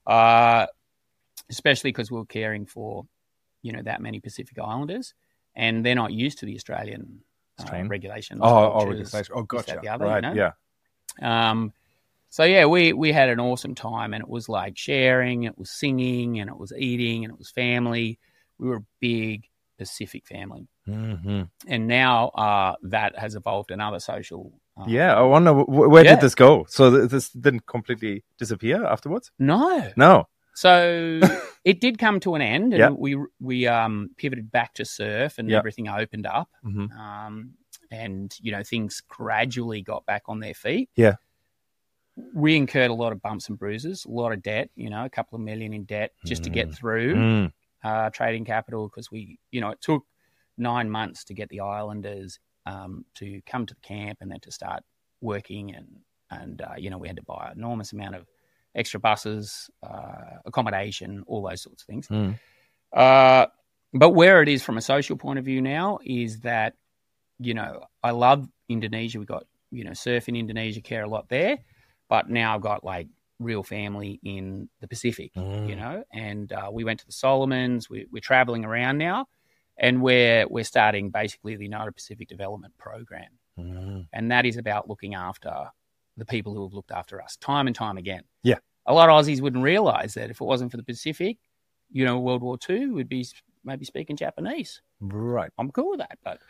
Especially because we were caring for, that many Pacific Islanders and they're not used to the Australian regulations. Regulation. Oh, gotcha. The other, right, yeah. So, yeah, we had an awesome time and it was like sharing, it was singing and it was eating and it was family. We were a big Pacific family. Mm-hmm. And now that has evolved another social. I wonder where did this go? So this didn't completely disappear afterwards? No. So it did come to an end and we pivoted back to surf and everything opened up. Mm-hmm. And, things gradually got back on their feet. Yeah. We incurred a lot of bumps and bruises, a lot of debt, a couple of million in debt just to get through trading capital because it took 9 months to get the Islanders to come to the camp and then to start working and we had to buy an enormous amount of extra buses, accommodation, all those sorts of things. But where it is from a social point of view now is that, I love Indonesia. We got, surf in Indonesia, care a lot there. But now I've got like real family in the Pacific, and we went to the Solomons. We're traveling around now and we're starting basically the United Pacific Development Program. And that is about looking after the people who have looked after us time and time again. Yeah. A lot of Aussies wouldn't realize that if it wasn't for the Pacific, World War II would be maybe speaking Japanese. Right. I'm cool with that. But,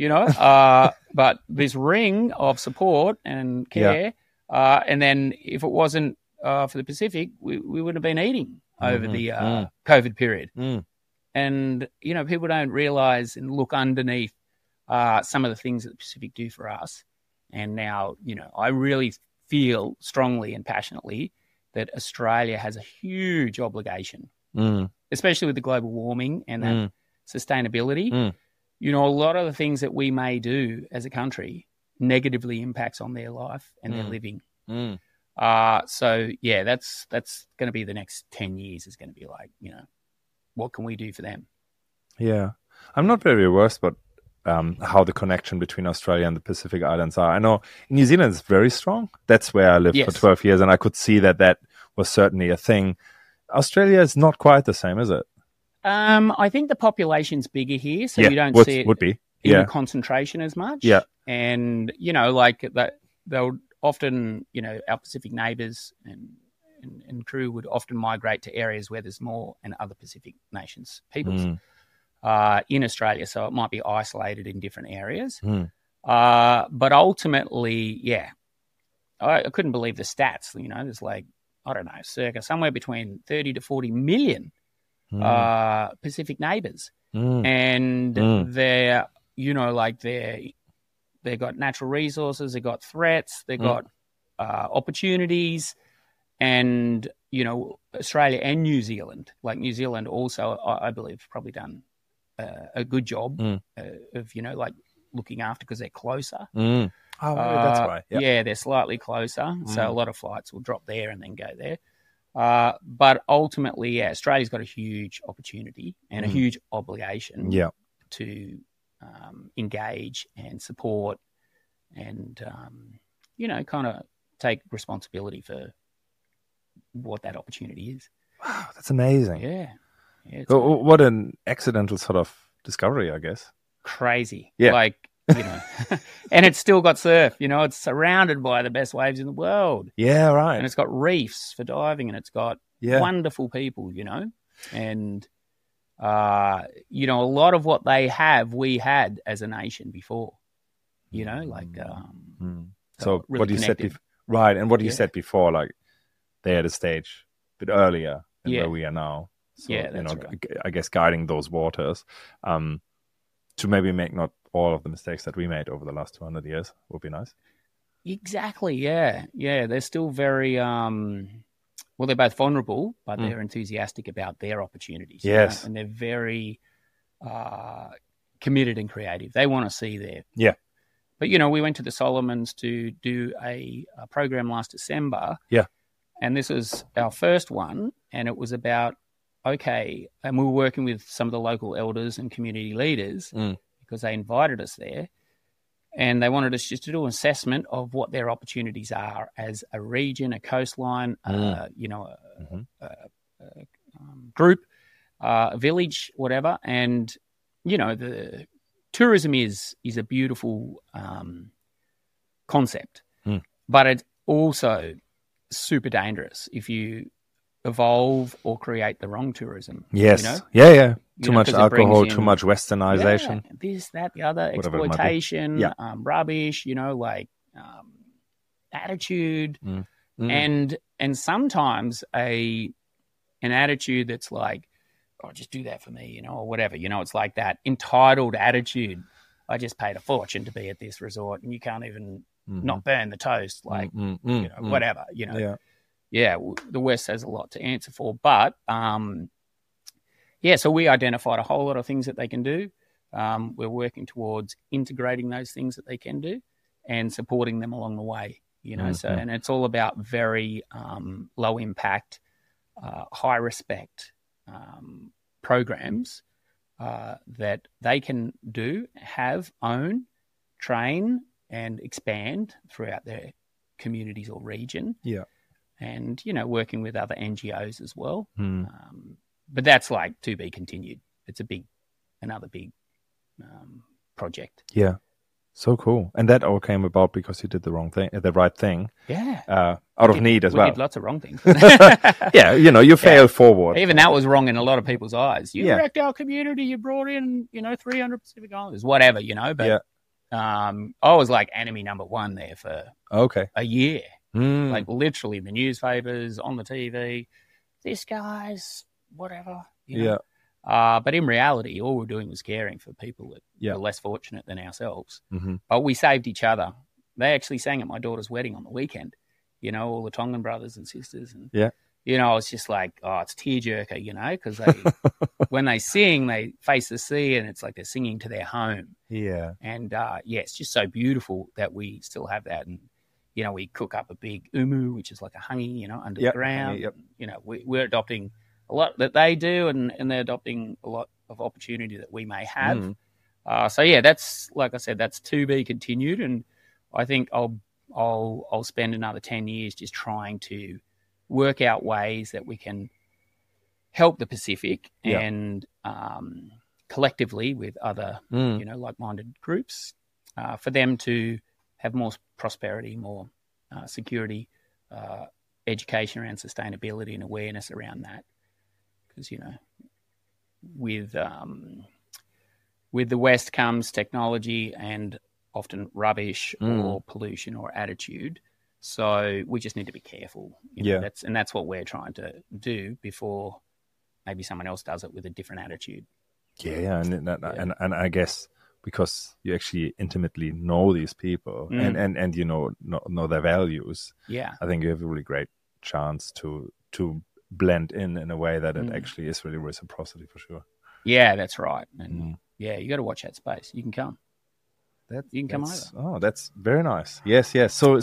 but this ring of support and care, and then if it wasn't for the Pacific, we wouldn't have been eating over the COVID period. And, people don't realize and look underneath some of the things that the Pacific do for us. And now, I really feel strongly and passionately that Australia has a huge obligation, especially with the global warming and that sustainability. A lot of the things that we may do as a country negatively impacts on their life and their living. So, yeah, that's going to be the next 10 years is going to be like, what can we do for them? Yeah. I'm not very averse, but how the connection between Australia and the Pacific Islands are. I know New Zealand is very strong. That's where I lived for 12 years, and I could see that was certainly a thing. Australia is not quite the same, is it? I think the population's bigger here, so you don't see it in concentration as much. Yeah. And, like that, they'll often, our Pacific neighbours and crew would often migrate to areas where there's more and other Pacific nations, peoples. In Australia, so it might be isolated in different areas. But ultimately, I couldn't believe the stats. There's like, I don't know, circa somewhere between 30 to 40 million Pacific neighbours. And they're, they've got natural resources, they've got threats, they've got opportunities. And Australia and New Zealand. Like New Zealand also, I believe, probably done a good job of, like looking after because they're closer. Mm. Oh, that's right. Yep. Yeah, they're slightly closer. So a lot of flights will drop there and then go there. But ultimately, yeah, Australia's got a huge opportunity and a huge obligation to engage and support and, kind of take responsibility for what that opportunity is. Wow, that's amazing. Yeah. So, what an accidental sort of discovery, I guess. Crazy. Yeah. Like, and it's still got surf, it's surrounded by the best waves in the world. Yeah, right. And it's got reefs for diving and it's got wonderful people, and, a lot of what they have, we had as a nation before, So really what you said before, right. And what you said before, like they're at a stage a bit earlier than where we are now. So, that's right. I guess guiding those waters, to maybe make not all of the mistakes that we made over the last 200 years would be nice. Exactly. Yeah. Yeah. They're still very, they're both vulnerable, but they're enthusiastic about their opportunities. Yes. And they're very committed and creative. They want to see there. Yeah. But, we went to the Solomons to do a program last December. Yeah. And this was our first one. And it was about, and we were working with some of the local elders and community leaders because they invited us there. And they wanted us just to do an assessment of what their opportunities are as a region, a coastline, group, a village, whatever. And, the tourism is a beautiful concept, but it's also super dangerous if you evolve or create the wrong tourism. Yes. Yeah. Too much alcohol, too much westernization. Yeah, this, that, the other, exploitation, rubbish, attitude. And sometimes an attitude that's like, oh, just do that for me, or whatever. It's like that entitled attitude. I just paid a fortune to be at this resort and you can't even not burn the toast. Like, whatever, Yeah, the West has a lot to answer for. But, so we identified a whole lot of things that they can do. We're working towards integrating those things that they can do and supporting them along the way, So, and it's all about very low impact, high respect programs that they can do, own, train, and expand throughout their communities or region. Yeah. And, working with other NGOs as well. But that's like to be continued. It's another big project. Yeah. So cool. And that all came about because you did the right thing. Yeah. Out of need as well. We did lots of wrong things. Yeah. You fail forward. Even that was wrong in a lot of people's eyes. You wrecked our community. You brought in, 300 Pacific Islanders, whatever, but I was like enemy number one there for a year. Like literally in the newspapers, on the TV, this guy's whatever. But in reality, all we're doing was caring for people that were less fortunate than ourselves. But we saved each other. They actually sang at my daughter's wedding on the weekend, all the Tongan brothers and sisters. And, it's just like, it's tearjerker, because they, when they sing, they face the sea and it's like they're singing to their home. Yeah. And, it's just so beautiful that we still have that. And, we cook up a big umu, which is like a hangi, under the ground. We're adopting a lot that they do, and they're adopting a lot of opportunity that we may have. That's, like I said, that's to be continued. And I think I'll spend another 10 years just trying to work out ways that we can help the Pacific and collectively with other, like-minded groups for them to have more prosperity, more security, education around sustainability and awareness around that. Because, with the West comes technology and often rubbish or pollution or attitude. So we just need to be careful. That's what we're trying to do before maybe someone else does it with a different attitude. And I guess because you actually intimately know these people and know their values. Yeah, I think you have a really great chance to to blend in a way that it actually is really reciprocity for sure. Yeah, that's right. And yeah, you got to watch that space. You can come. You can come over. Oh, that's very nice. Yes. So,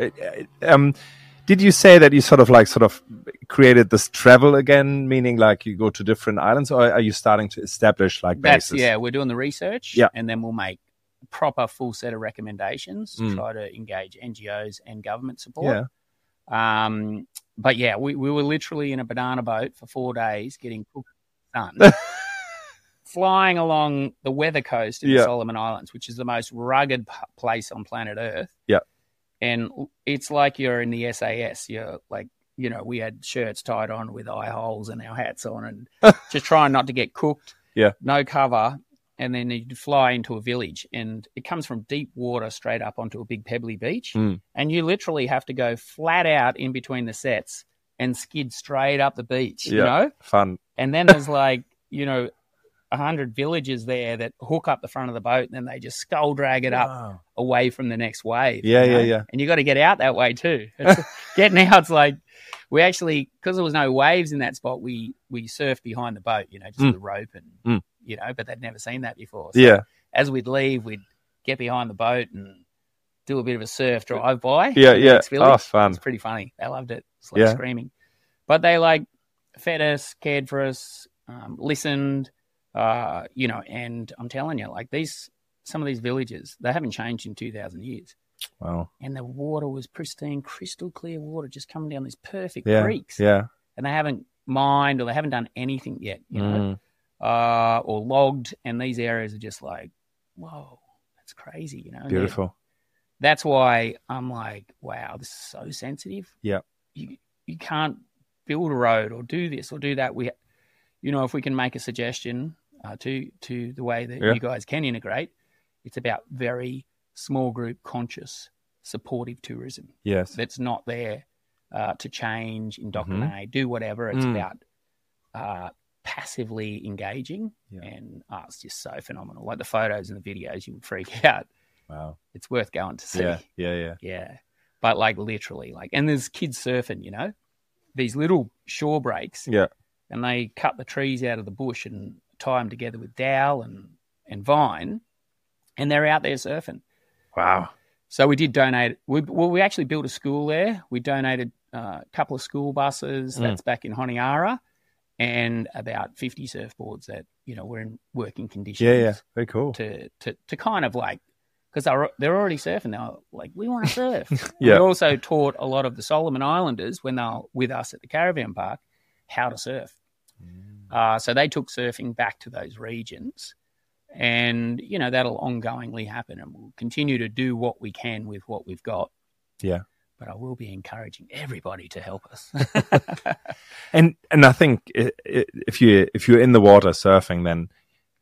did you say that you sort of created this travel again, meaning like you go to different islands, or are you starting to establish like bases? Yeah, we're doing the research, and then we'll make a proper full set of recommendations, try to engage NGOs and government support. Yeah. But yeah, we were literally in a banana boat for 4 days getting cooked in the sun. Flying along the weather coast in the Solomon Islands, which is the most rugged place on planet Earth. Yeah. And it's like you're in the SAS. You're like, we had shirts tied on with eye holes and our hats on and just trying not to get cooked. Yeah. No cover. And then you fly into a village and it comes from deep water straight up onto a big pebbly beach. And you literally have to go flat out in between the sets and skid straight up the beach, you know? Fun. And then there's like, 100 villagers there that hook up the front of the boat and then they just skull drag it up away from the next wave. Yeah. And you got to get out that way too. Getting out's like, we actually, because there was no waves in that spot, we surfed behind the boat, just with a rope and, but they'd never seen that before. So as we'd leave, we'd get behind the boat and do a bit of a surf drive by. Yeah. Oh, fun. It's pretty funny. They loved it. It's like screaming. But they like fed us, cared for us, listened. And I'm telling you, like some of these villages, they haven't changed in 2,000 years. Wow. And the water was pristine, crystal clear water just coming down these perfect creeks. Yeah. And they haven't mined or they haven't done anything yet, or logged. And these areas are just like, whoa, that's crazy, Beautiful. That's why I'm like, wow, this is so sensitive. Yeah. You can't build a road or do this or do that. If we can make a suggestion to the way that you guys can integrate, it's about very small group conscious supportive tourism. Yes. That's not there to change, indoctrinate, do whatever. It's about passively engaging, and it's just so phenomenal. Like the photos and the videos, you would freak out. Wow. It's worth going to see. Yeah. But like literally, and there's kids surfing, these little shore breaks. Yeah. And they cut the trees out of the bush and tie them together with dowel and vine, and they're out there surfing. Wow. So we did donate. We actually built a school there. We donated a couple of school buses. That's back in Honiara, and about 50 surfboards that were in working conditions. Yeah, very cool. To kind of like, because they're already surfing. They're like, we want to surf. We also taught a lot of the Solomon Islanders when they were with us at the caravan park how to surf. So they took surfing back to those regions, and that'll ongoingly happen, and we'll continue to do what we can with what we've got. Yeah, but I will be encouraging everybody to help us. and I think if you're in the water surfing, then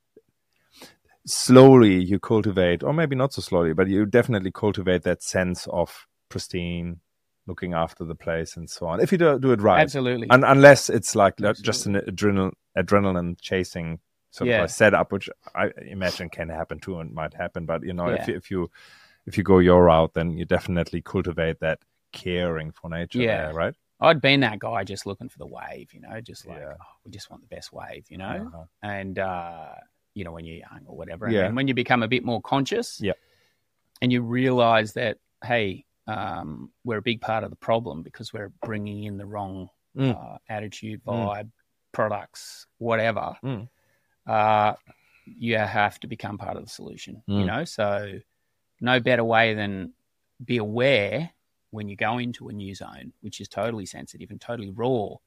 slowly you cultivate, or maybe not so slowly, but you definitely cultivate that sense of pristine, looking after the place and so on. If you do it right. Absolutely. Unless it's like just an adrenaline chasing sort of a setup, which I imagine can happen too and might happen. But, if you go your route, then you definitely cultivate that caring for nature there, right? I'd been that guy just looking for the wave, just like, we just want the best wave, and, when you're young or whatever. And when you become a bit more conscious and you realize that, hey, we're a big part of the problem because we're bringing in the wrong attitude, vibe, products, whatever. You have to become part of the solution, So no better way than be aware when you go into a new zone, which is totally sensitive and totally raw,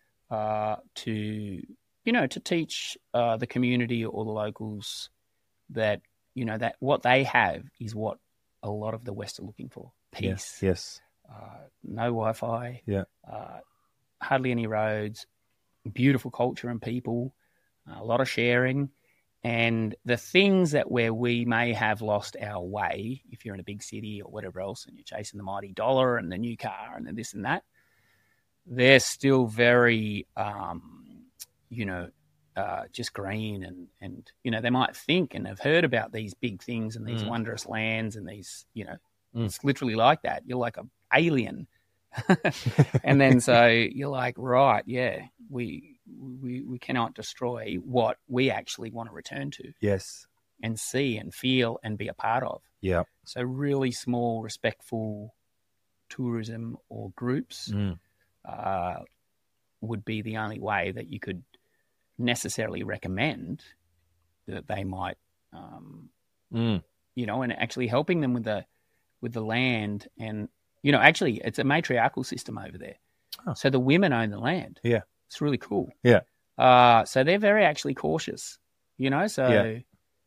to teach the community or the locals that, that what they have is what a lot of the West are looking for. Peace. Yes. No Wi-Fi. Yeah. Hardly any roads. Beautiful culture and people. A lot of sharing. And the things that where we may have lost our way, if you're in a big city or whatever else, and you're chasing the mighty dollar and the new car and the this and that, they're still very, just green and they might think and have heard about these big things and these wondrous lands and these, it's literally like that. You're like an alien And then so you're like, right, yeah, we cannot destroy what we actually want to return to Yes. and see and feel and be a part of. Yeah. So really small, respectful tourism or groups would be the only way that you could necessarily recommend that they might, you know, and actually helping them with the land. And, you know, actually it's a matriarchal system over there. Oh. So the women own the land. Yeah. It's really cool. Yeah. So they're very actually cautious, you know, so,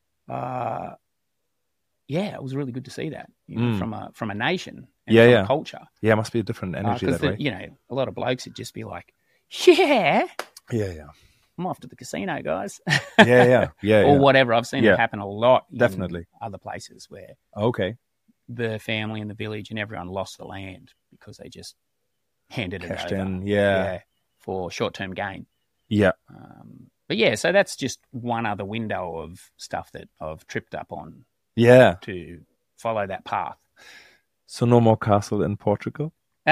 yeah, it was really good to see that, you know, from a nation and from a culture. Yeah, it must be a different energy that way. You know, a lot of blokes would just be like, yeah. I'm off to the casino, guys. Yeah. Or whatever. I've seen it happen a lot Definitely. in other places where the family and the village and everyone lost the land because they just handed it cashed over. in, for short-term gain. Yeah. But yeah, so that's just one other window of stuff that I've tripped up on. Yeah. To follow that path. So no more castle in Portugal?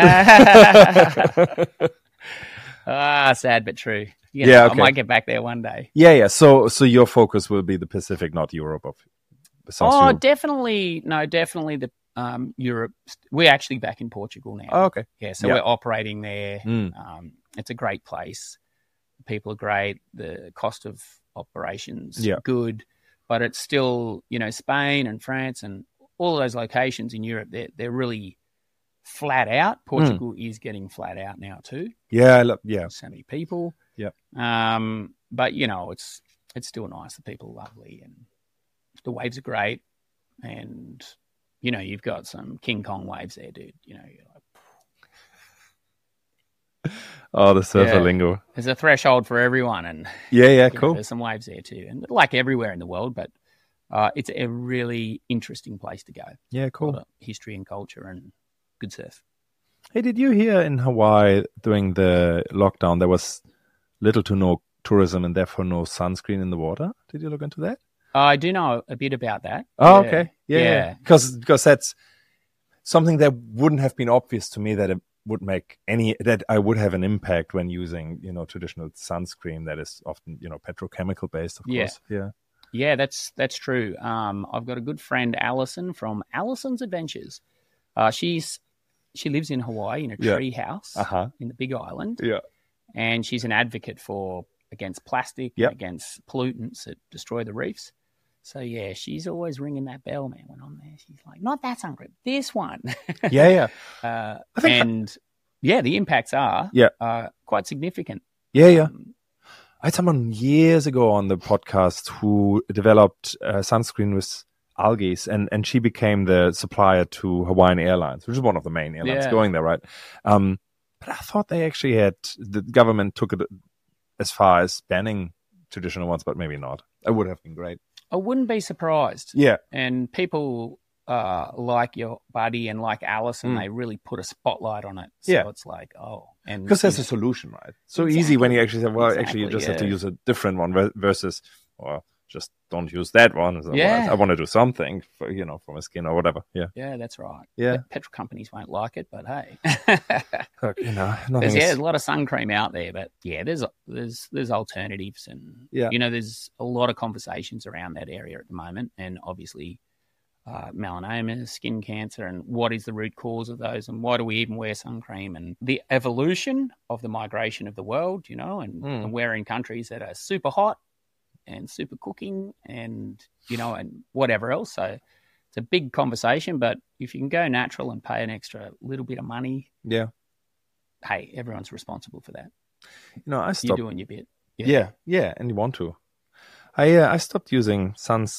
Sad but true. You know, I might get back there one day. Yeah. So your focus will be the Pacific, not Europe. Europe. Definitely. No, definitely the Europe. We're actually back in Portugal now. Oh, okay. Yeah, so we're operating there. It's a great place. People are great. The cost of operations good. But it's still, you know, Spain and France and all of those locations in Europe, they're really flat out. Portugal is getting flat out now too. Yeah. So many people. Yeah. But, you know, it's still nice. The people are lovely and the waves are great. And, you know, you've got some King Kong waves there, dude. You know, you're like... Oh, the surfer lingo. There's a threshold for everyone. And cool. There's some waves there too. And like everywhere in the world, but it's a really interesting place to go. Yeah, cool. A lot of history and culture and good surf. Hey, did you hear in Hawaii during the lockdown there was little to no tourism and therefore no sunscreen in the water? Did you look into that? I do know a bit about that. Oh, okay. Yeah. Because that's something that wouldn't have been obvious to me that it would make that I would have an impact when using, you know, traditional sunscreen that is often, you know, petrochemical based, of course. Yeah, that's true. I've got a good friend, Alison, from Alison's Adventures. She lives in Hawaii in a tree house in the Big Island. Yeah. And she's an advocate against plastic, against pollutants that destroy the reefs. So, yeah, she's always ringing that bell, man, when I'm there. She's like, not that sunscreen, this one. Yeah. The impacts are quite significant. Yeah. I had someone years ago on the podcast who developed sunscreen with algae, and she became the supplier to Hawaiian Airlines, which is one of the main airlines going there, right? But I thought they actually the government took it as far as banning traditional ones, but maybe not. It would have been great. I wouldn't be surprised. Yeah. And people like your buddy and like Alison, they really put a spotlight on it. So it's like, and because there's a solution, right? So easy when you actually say, well, actually you just have to use a different one versus, just don't use that one. So, I want to do something for, you know, for my skin or whatever. Yeah, that's right. Yeah, petrol companies won't like it, but hey, look, you know, there's a lot of sun cream out there, but there's alternatives, and you know, there's a lot of conversations around that area at the moment, and obviously melanoma, skin cancer, and what is the root cause of those, and why do we even wear sun cream, and the evolution of the migration of the world, you know, and we're in countries that are super hot and super cooking and, you know, and whatever else. So it's a big conversation, but if you can go natural and pay an extra little bit of money, hey, everyone's responsible for that. You know, you're doing your bit. Yeah, and you want to. I stopped using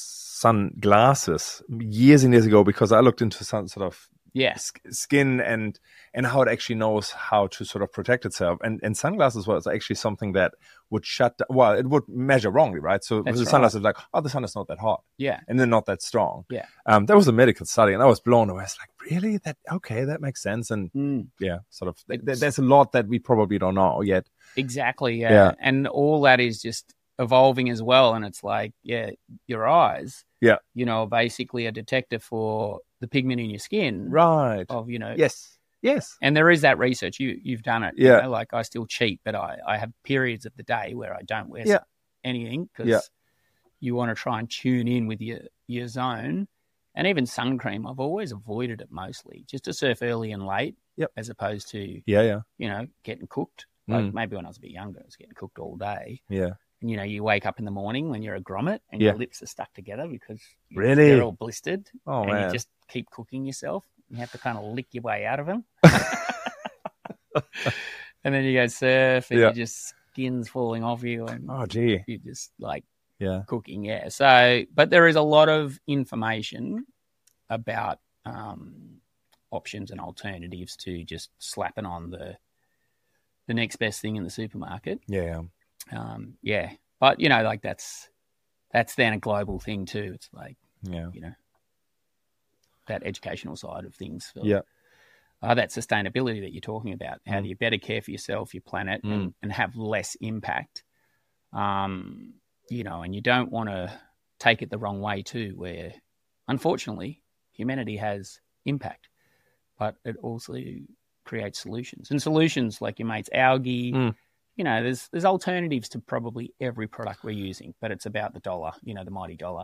sunglasses years and years ago because I looked into some sort of skin and how it actually knows how to sort of protect itself. And sunglasses was actually something that would it would measure wrongly, right? So the sunglasses like, the sun is not that hot. Yeah. And they're not that strong. Yeah. There was a medical study and I was blown away. I was like, really? That makes sense. And sort of, there's a lot that we probably don't know yet. Exactly. Yeah. And all that is just evolving as well. And it's like, your eyes, you know, basically a detector for the pigment in your skin. Right. Of, you know, yes, Yes. And there is that research. You've done it. Yeah. You know, like I still cheat, but I have periods of the day where I don't wear anything because you want to try and tune in with your zone. And even sun cream, I've always avoided it mostly, just to surf early and late, as opposed to you know, getting cooked. Like maybe when I was a bit younger, I was getting cooked all day. Yeah. And, you know, you wake up in the morning when you're a grommet and your lips are stuck together because Really? they're all blistered. Oh, and man. you just keep cooking yourself. You have to kind of lick your way out of them. And then you go surf and you just skin's falling off you. And you're just like cooking. Yeah. So, but there is a lot of information about options and alternatives to just slapping on the next best thing in the supermarket. Yeah. But you know, like that's then a global thing too. It's like, you know, that educational side of things for that sustainability that you're talking about. How do you better care for yourself, your planet, and have less impact? You know, and you don't want to take it the wrong way too, where unfortunately humanity has impact, but it also creates solutions. And solutions like your mate's algae, you know, there's alternatives to probably every product we're using, but it's about the dollar, you know, the mighty dollar.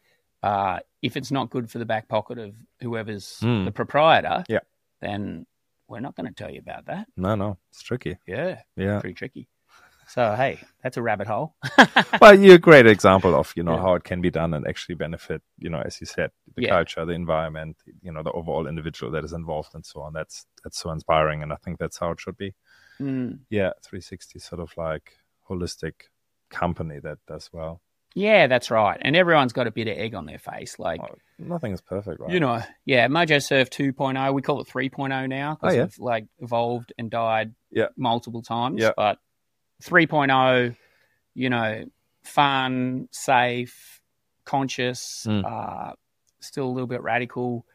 If it's not good for the back pocket of whoever's the proprietor, then we're not going to tell you about that. No, it's tricky. Yeah, pretty tricky. So, hey, that's a rabbit hole. Well, you're a great example of, you know, how it can be done and actually benefit, you know, as you said, the culture, the environment, you know, the overall individual that is involved and so on. That's so inspiring. And I think that's how it should be. Yeah, 360 sort of like holistic company that does well. Yeah, that's right. And everyone's got a bit of egg on their face. Like nothing is perfect, right? You know, Mojo Surf 2.0, we call it 3.0 now because it's like evolved and died multiple times. Yeah. But 3.0, you know, fun, safe, conscious, still a little bit radical,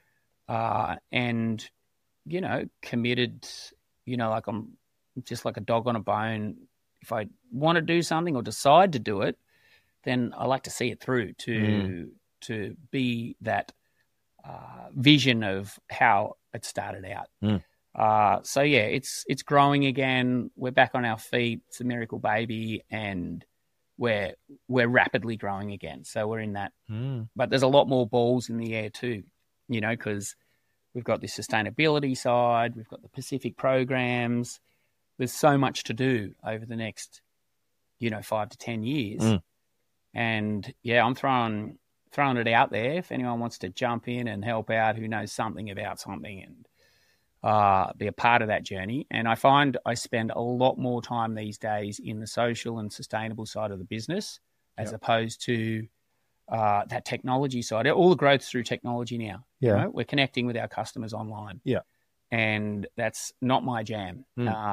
and, you know, committed, you know, like I'm just like a dog on a bone. If I want to do something or decide to do it, then I like to see it through to be that vision of how it started out. So yeah, it's growing again. We're back on our feet. It's a miracle baby, and we're rapidly growing again. So we're in that. But there's a lot more balls in the air too, you know, because we've got the sustainability side, we've got the Pacific programs. There's so much to do over the next, you know, 5 to 10 years. And yeah, I'm throwing it out there. If anyone wants to jump in and help out, who knows something about something, and be a part of that journey. And I find I spend a lot more time these days in the social and sustainable side of the business as opposed to that technology side. All the growth's through technology now. You know? We're connecting with our customers online. Yeah. And that's not my jam.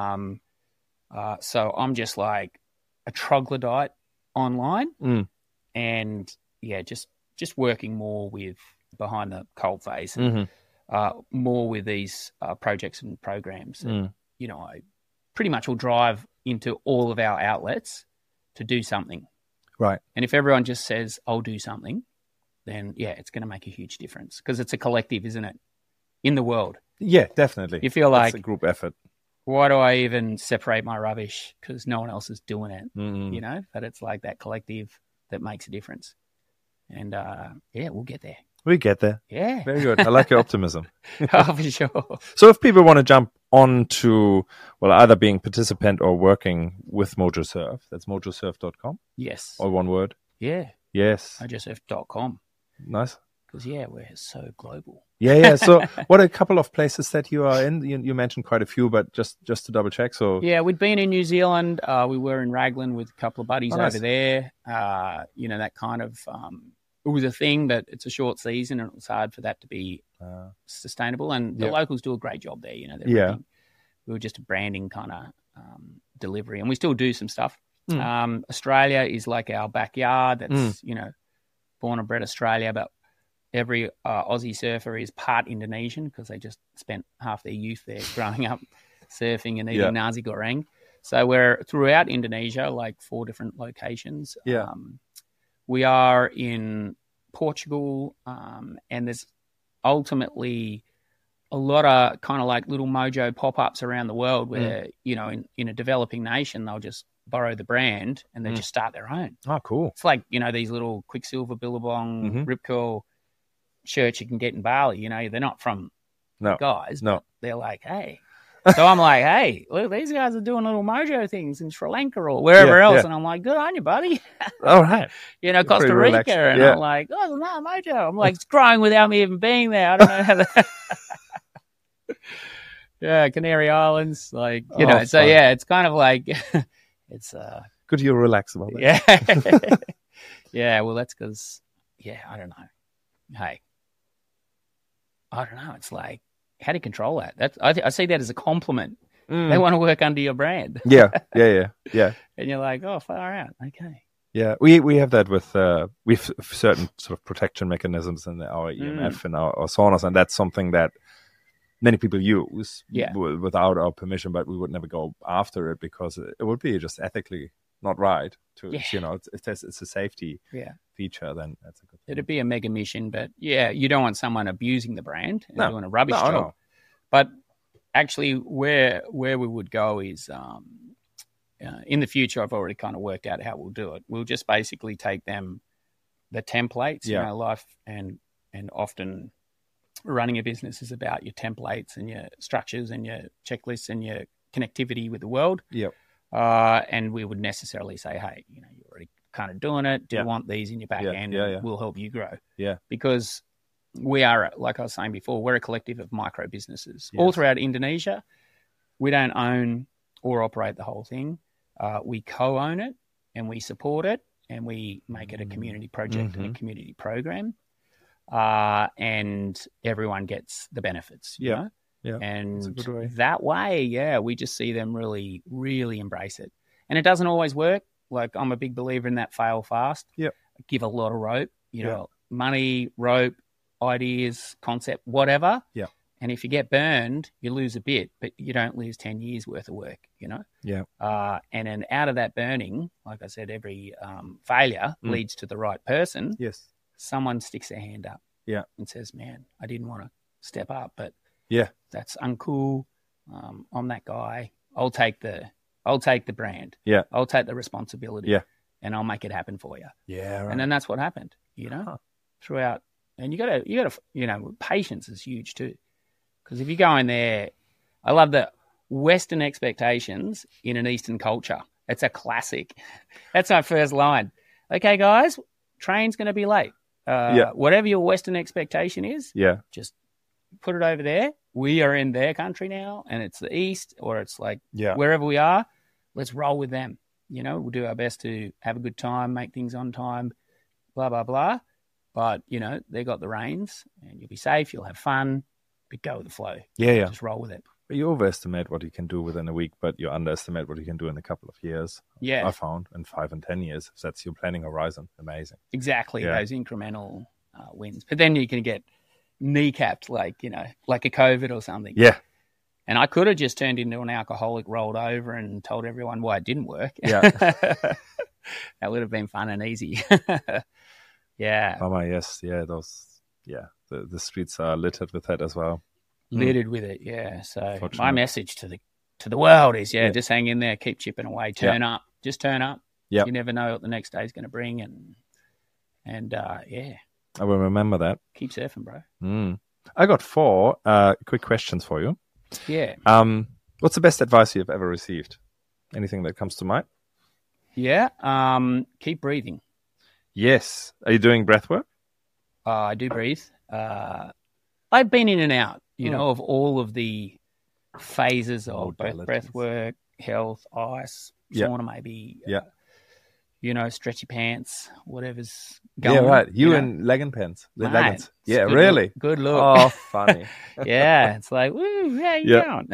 So I'm just like a troglodyte online, and just working more with behind the cold face, and more with these projects and programs. And, you know, I pretty much will drive into all of our outlets to do something. Right. And if everyone just says, I'll do something, then it's going to make a huge difference because it's a collective, isn't it? In the world. Yeah, definitely. You feel like it's a group effort. Why do I even separate my rubbish? Because no one else is doing it, you know? But it's like that collective that makes a difference. And, we'll get there. We get there. Yeah. Very good. I like your optimism. Oh, for sure. So if people want to jump on to, well, either being participant or working with Mojo Surf, that's mojosurf.com? Yes. All one word? Yeah. Yes. mojosurf.com. Nice. Because, we're so global. Yeah. So what are a couple of places that you are in? You mentioned quite a few, but just to double check. So we'd been in New Zealand. We were in Raglan with a couple of buddies over there. You know, that kind of, it was a thing, but it's a short season and it was hard for that to be sustainable. And the locals do a great job there. You know, we were just a branding kind of delivery, and we still do some stuff. Australia is like our backyard. That's, you know, born and bred Australia, but every Aussie surfer is part Indonesian because they just spent half their youth there growing up surfing and eating nasi goreng. So we're throughout Indonesia, like 4 different locations. We are in Portugal, and there's ultimately a lot of kind of like little mojo pop-ups around the world where, you know, in a developing nation, they'll just borrow the brand and they just start their own. Oh, cool. It's like, you know, these little Quicksilver, Billabong, Rip Curl shirts you can get in Bali. You know, they're not from the guys. No. They're like, hey. So I'm like, hey, look, these guys are doing little mojo things in Sri Lanka or wherever else. And I'm like, good on you, buddy. All right. You know, Costa Rica. Relaxed. And I'm like, oh, there's another mojo. I'm like, it's growing without me even being there. I don't know how to... Yeah, Canary Islands. Like, you know, so fun. yeah, it's kind of like, it's... Good you relax about that. Yeah. Yeah, well, that's because, yeah, I don't know. Hey, I don't know. It's like, how do you control that? I see that as a compliment. They want to work under your brand. Yeah. And you're like, oh, far out. Okay. Yeah, we have that with we've certain sort of protection mechanisms in our EMF and our saunas, and that's something that many people use without our permission, but we would never go after it because it would be just ethically not right. You know, it's a safety feature, then that's a good thing. It'd be a mega mission, but yeah, you don't want someone abusing the brand and doing a rubbish job. No. But actually, where we would go is in the future. I've already kind of worked out how we'll do it. We'll just basically take the templates, you know, life and often running a business is about your templates and your structures and your checklists and your connectivity with the world. Yep. And we would necessarily say, hey, you know, you're already kind of doing it. Do you want these in your back end? We'll help you grow. Yeah. Because we are, like I was saying before, we're a collective of micro businesses all throughout Indonesia. We don't own or operate the whole thing. We co-own it and we support it and we make it a community project and a community program. And everyone gets the benefits, you know? Yeah. And that way, we just see them really, really embrace it. And it doesn't always work. Like, I'm a big believer in that fail fast. Yep. Give a lot of rope, you know, money, rope, ideas, concept, whatever. Yeah. And if you get burned, you lose a bit, but you don't lose 10 years worth of work, you know? Yeah. And then out of that burning, like I said, every failure leads to the right person. Yes. Someone sticks their hand up. Yeah. And says, man, I didn't want to step up, but that's uncool. I'm that guy. I'll take the brand. Yeah. I'll take the responsibility. Yeah. And I'll make it happen for you. Yeah. Right. And then that's what happened, you know, throughout. And you gotta, you know, patience is huge too. Because if you go in there, I love the Western expectations in an Eastern culture. It's a classic. That's my first line. Okay, guys, train's going to be late. Whatever your Western expectation is, just put it over there. We are in their country now, and it's the East, or it's like wherever we are. Let's roll with them. You know, we'll do our best to have a good time, make things on time, blah, blah, blah. But, you know, they got the reins, and you'll be safe, you'll have fun, but go with the flow. Yeah. Just roll with it. You overestimate what you can do within a week, but you underestimate what you can do in a couple of years. Yeah. I found in 5 and 10 years, if that's your planning horizon. Amazing. Exactly. Those incremental wins. But then you can get kneecapped, like, you know, like a COVID or something. Yeah. And I could have just turned into an alcoholic, rolled over and told everyone why it didn't work. Yeah. That would have been fun and easy. Yeah. Yes. Yeah. The streets are littered with that as well. Littered with it, yeah. So my message to the world is, just hang in there, keep chipping away, turn up, just turn up. Yeah, you never know what the next day is going to bring, and I will remember that. Keep surfing, bro. I got 4 quick questions for you. Yeah. What's the best advice you've ever received? Anything that comes to mind? Yeah. Keep breathing. Yes. Are you doing breath work? I do breathe. I've been in and out, you know, of all of the phases of both breath work, health, ice, sauna maybe, you know, stretchy pants, whatever's going on. Yeah, right. You know? in legging pants. Mate, leggings. Yeah, really? Good look. Oh, funny. Yeah, it's like, woo, how you going?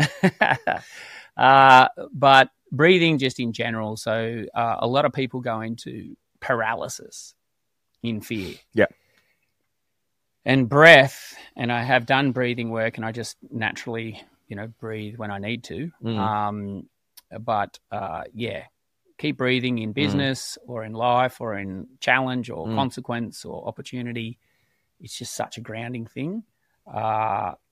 But breathing just in general. So a lot of people go into paralysis in fear. Yeah. And breath, and I have done breathing work, and I just naturally, you know, breathe when I need to. But keep breathing in business or in life or in challenge or consequence or opportunity. It's just such a grounding thing.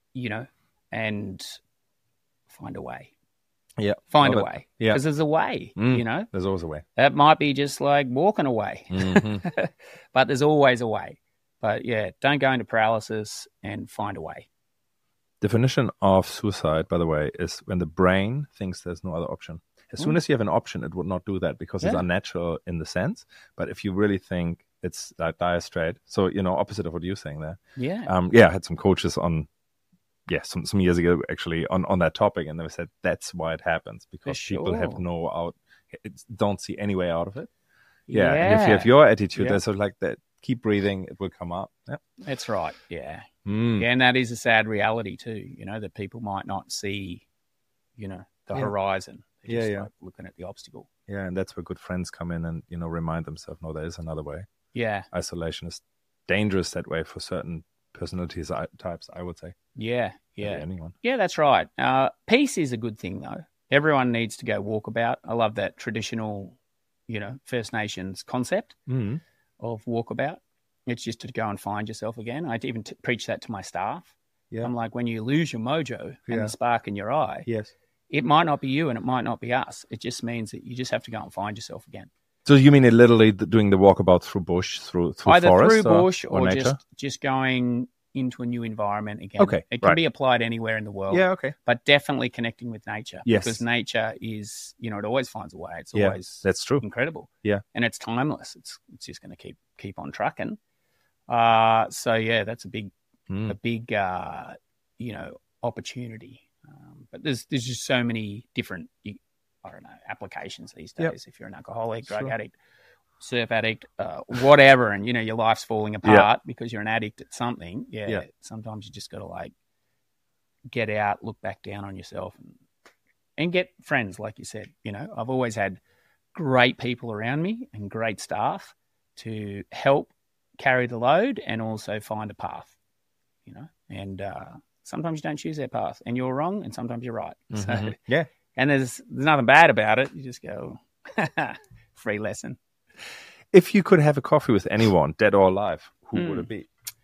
and find a way. Yeah. Find Love a it. way. Yeah. Because there's a way, There's always a way. That might be just like walking away. Mm-hmm. But there's always a way. But yeah, don't go into paralysis and find a way. Definition of suicide, by the way, is when the brain thinks there's no other option. As soon as you have an option, it would not do that because it's unnatural in the sense. But if you really think it's like dire straight, so, opposite of what you're saying there. Yeah. I had some coaches on, some years ago, actually, on that topic. And they said that's why it happens, because people have don't see any way out of it. Yeah. And if you have your attitude, there's sort of like that, keep breathing, it will come up. Yeah. That's right. Yeah. Yeah, and that is a sad reality too, that people might not see, the horizon. They're just like looking at the obstacle. Yeah, and that's where good friends come in and, remind themselves, no, there is another way. Yeah. Isolation is dangerous that way for certain personality types, I would say. Yeah, Maybe anyone. Yeah, that's right. Peace is a good thing, though. Everyone needs to go walkabout. I love that traditional, First Nations concept of walkabout. It's just to go and find yourself again. I even preach that to my staff. Yeah. I'm like, when you lose your mojo and the spark in your eye, it might not be you and it might not be us. It just means that you just have to go and find yourself again. So you mean it literally doing the walkabout through bush, through either forest, through bush or nature? just going into a new environment again. Okay, it can be applied anywhere in the world. Yeah, okay. But definitely connecting with nature. Yes. Because nature is, it always finds a way. It's always that's true. Incredible. Yeah. And it's timeless. It's just going to keep on trucking. So yeah, that's a big opportunity. But there's just so many different, applications these days. If you're an alcoholic, drug addict, surf addict, whatever, and your life's falling apart because you're an addict at something. Yeah. Sometimes you just got to get out, look back down on yourself, and get friends, like you said. I've always had great people around me and great staff to help carry the load and also find a path, and sometimes you don't choose their path and you're wrong and sometimes you're right. Mm-hmm. So, and there's nothing bad about it. You just go, free lesson. If you could have a coffee with anyone, dead or alive, who would it be?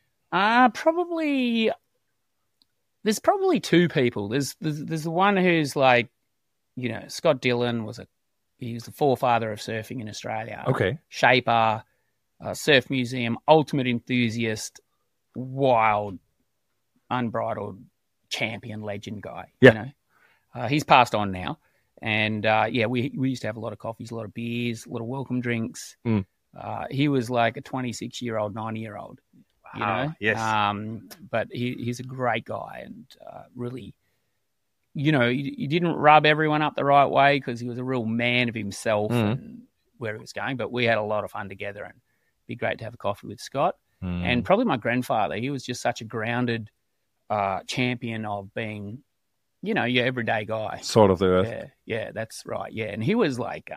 There's probably two people. There's the one who's like, Scott Dillon he was the forefather of surfing in Australia. Okay. Shaper, surf museum, ultimate enthusiast, wild, unbridled champion, legend guy. Yeah. He's passed on now. And, we used to have a lot of coffees, a lot of beers, a lot of welcome drinks. He was like a 26-year-old, 90-year-old. Wow. Yes. But he's a great guy and really, he didn't rub everyone up the right way because he was a real man of himself and where he was going. But we had a lot of fun together and it'd be great to have a coffee with Scott. And probably my grandfather, he was just such a grounded champion of being, your everyday guy. Salt of the earth. Yeah, that's right. Yeah, and he was like,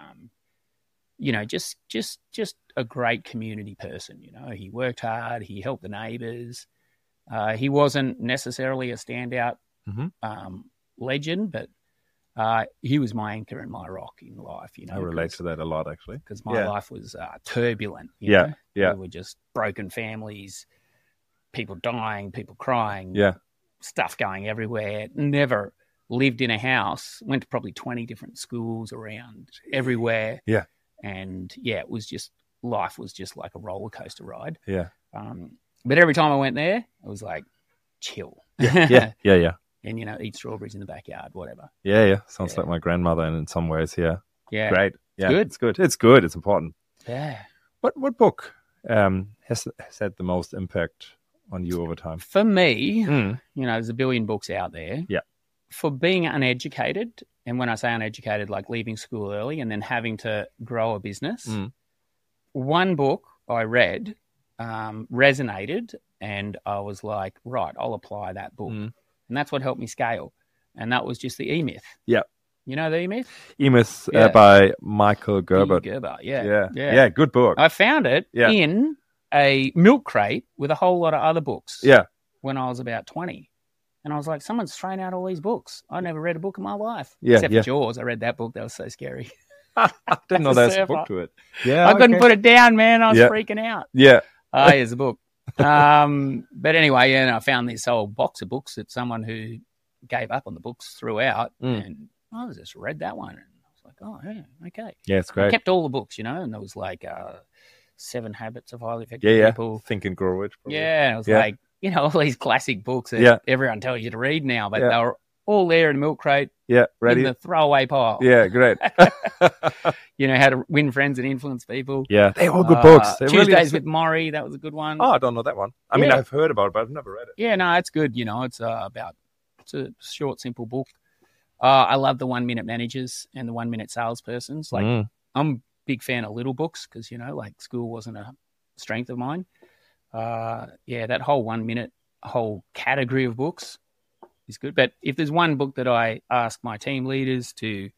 just a great community person. He worked hard. He helped the neighbours. He wasn't necessarily a standout legend, but he was my anchor and my rock in life. I relate to that a lot, actually, because my life was turbulent. You know? We were just broken families, people dying, people crying. Stuff going everywhere. Never lived in a house. Went to probably 20 different schools around everywhere. And it was just, life was just like a roller coaster ride. But every time I went there, I was like, chill. Yeah. And eat strawberries in the backyard, whatever. Sounds like my grandmother, and in some ways, great. Good. It's good. It's important. Yeah. What book has had the most impact on you over time? For me, there's a billion books out there. For being uneducated, and when I say uneducated, like leaving school early and then having to grow a business, one book I read resonated, and I was like, right, I'll apply that book. And that's what helped me scale. And that was just the E-Myth. You know the E-Myth? E-Myth by Michael Gerber. Yeah, good book. I found it in a milk crate with a whole lot of other books when I was about 20. And I was like, someone's thrown out all these books. I never read a book in my life. Except for Jaws. I read that book. That was so scary. I didn't know there was a book to it. I couldn't put it down, man. I was freaking out. Here's a book. But anyway, and I found this old box of books that someone who gave up on the books threw out, and I just read that one, and I was like, oh, yeah, okay. Yeah, it's great. I kept all the books, and there was like 7 Habits of Highly Effective People. Think and Grow Rich. Probably. Yeah, it was like, all these classic books that everyone tells you to read now, but they were all there in a milk crate. Yeah, ready. In the throwaway pile. Yeah, great. How to win friends and influence people. Yeah, they're all good books. Tuesdays with Maury, that was a good one. Oh, I don't know that one. I mean, I've heard about it, but I've never read it. Yeah, no, it's good. It's it's a short, simple book. I love the 1 Minute Managers and the 1 Minute Salespersons. Like, I'm a big fan of little books because, like school wasn't a strength of mine. That whole 1 minute, whole category of books is good. But if there's one book that I ask my team leaders to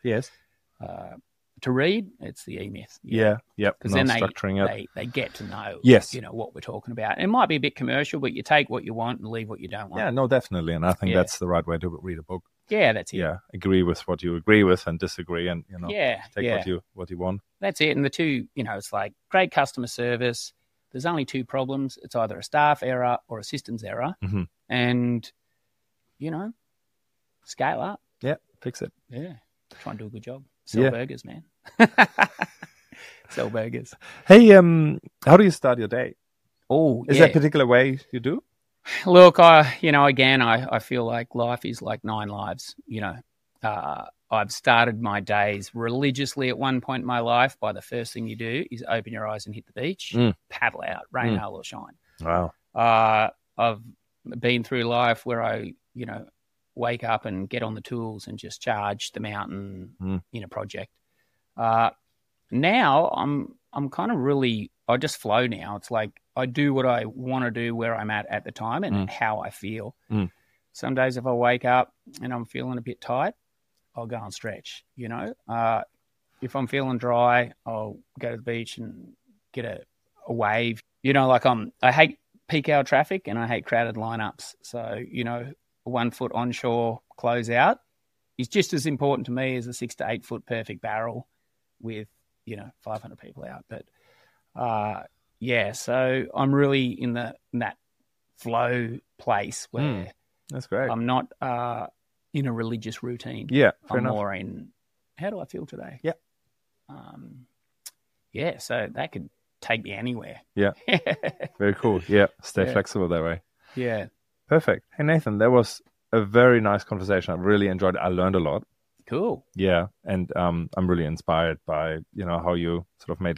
read, it's the E-Myth. Because then they get to know, what we're talking about. It might be a bit commercial, but you take what you want and leave what you don't want. Yeah, no, definitely. And I think that's the right way to read a book. Yeah, that's it. Yeah, agree with what you agree with and disagree and, take what you want. That's it. And the two, it's like great customer service. There's only 2 problems. It's either a staff error or a systems error. Mm-hmm. And, scale up. Yeah, fix it. Yeah, try and do a good job. Sell burgers, man. Sell burgers. Hey, how do you start your day? Oh, is there a particular way you do? Look, I feel like life is like 9 lives. I've started my days religiously at one point in my life by the first thing you do is open your eyes and hit the beach, paddle out, rain, hail or shine. Wow. I've been through life where I, wake up and get on the tools and just charge the mountain in a project. Now I'm kind of really, I just flow now. It's like I do what I want to do where I'm at the time and how I feel. Some days if I wake up and I'm feeling a bit tight, I'll go and stretch, If I'm feeling dry, I'll go to the beach and get a wave. I hate peak hour traffic and I hate crowded lineups. So, 1 foot onshore closeout is just as important to me as a 6 to 8 foot perfect barrel with, 500 people out. But, so I'm really in that flow place where that's great. I'm not in a religious routine. Yeah, I'm more in how do I feel today? Yeah. So that could take me anywhere. Yeah. Very cool. Yeah. Stay flexible that way. Yeah. Perfect. Hey, Nathan, that was a very nice conversation. I really enjoyed it. I learned a lot. Cool. Yeah. And I'm really inspired by, how you sort of made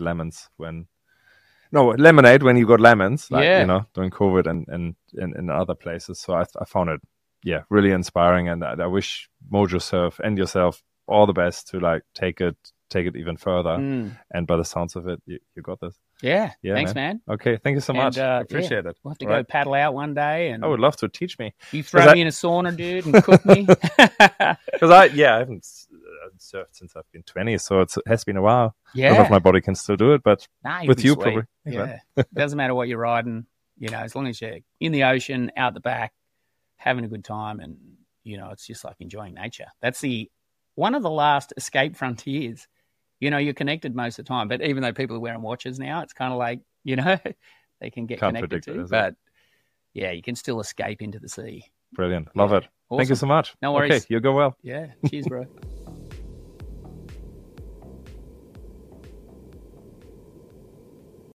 lemonade when you got lemons, during COVID and in other places. So I found it, really inspiring. And I wish MojoSurf and yourself all the best to take it even further. And by the sounds of it, you got this. Yeah. Thanks, man. Okay. Thank you so much. Appreciate it. We'll have to go paddle out one day. And I would love to. Teach me. You throw me in a sauna, dude, and cook me. Because I haven't surfed since I've been 20, so it has been a while. Yeah. I don't know if my body can still do it, but with you, sweet. probably. Yeah. Doesn't matter what you're riding, as long as you're in the ocean, out the back, having a good time, and, it's just like enjoying nature. That's one of the last escape frontiers. You're connected most of the time, but even though people are wearing watches now, it's kind of like, they can get connected to. But you can still escape into the sea. Brilliant. Love it. Awesome. Thank you so much. No worries. Okay, you go well. Yeah. Cheers, bro.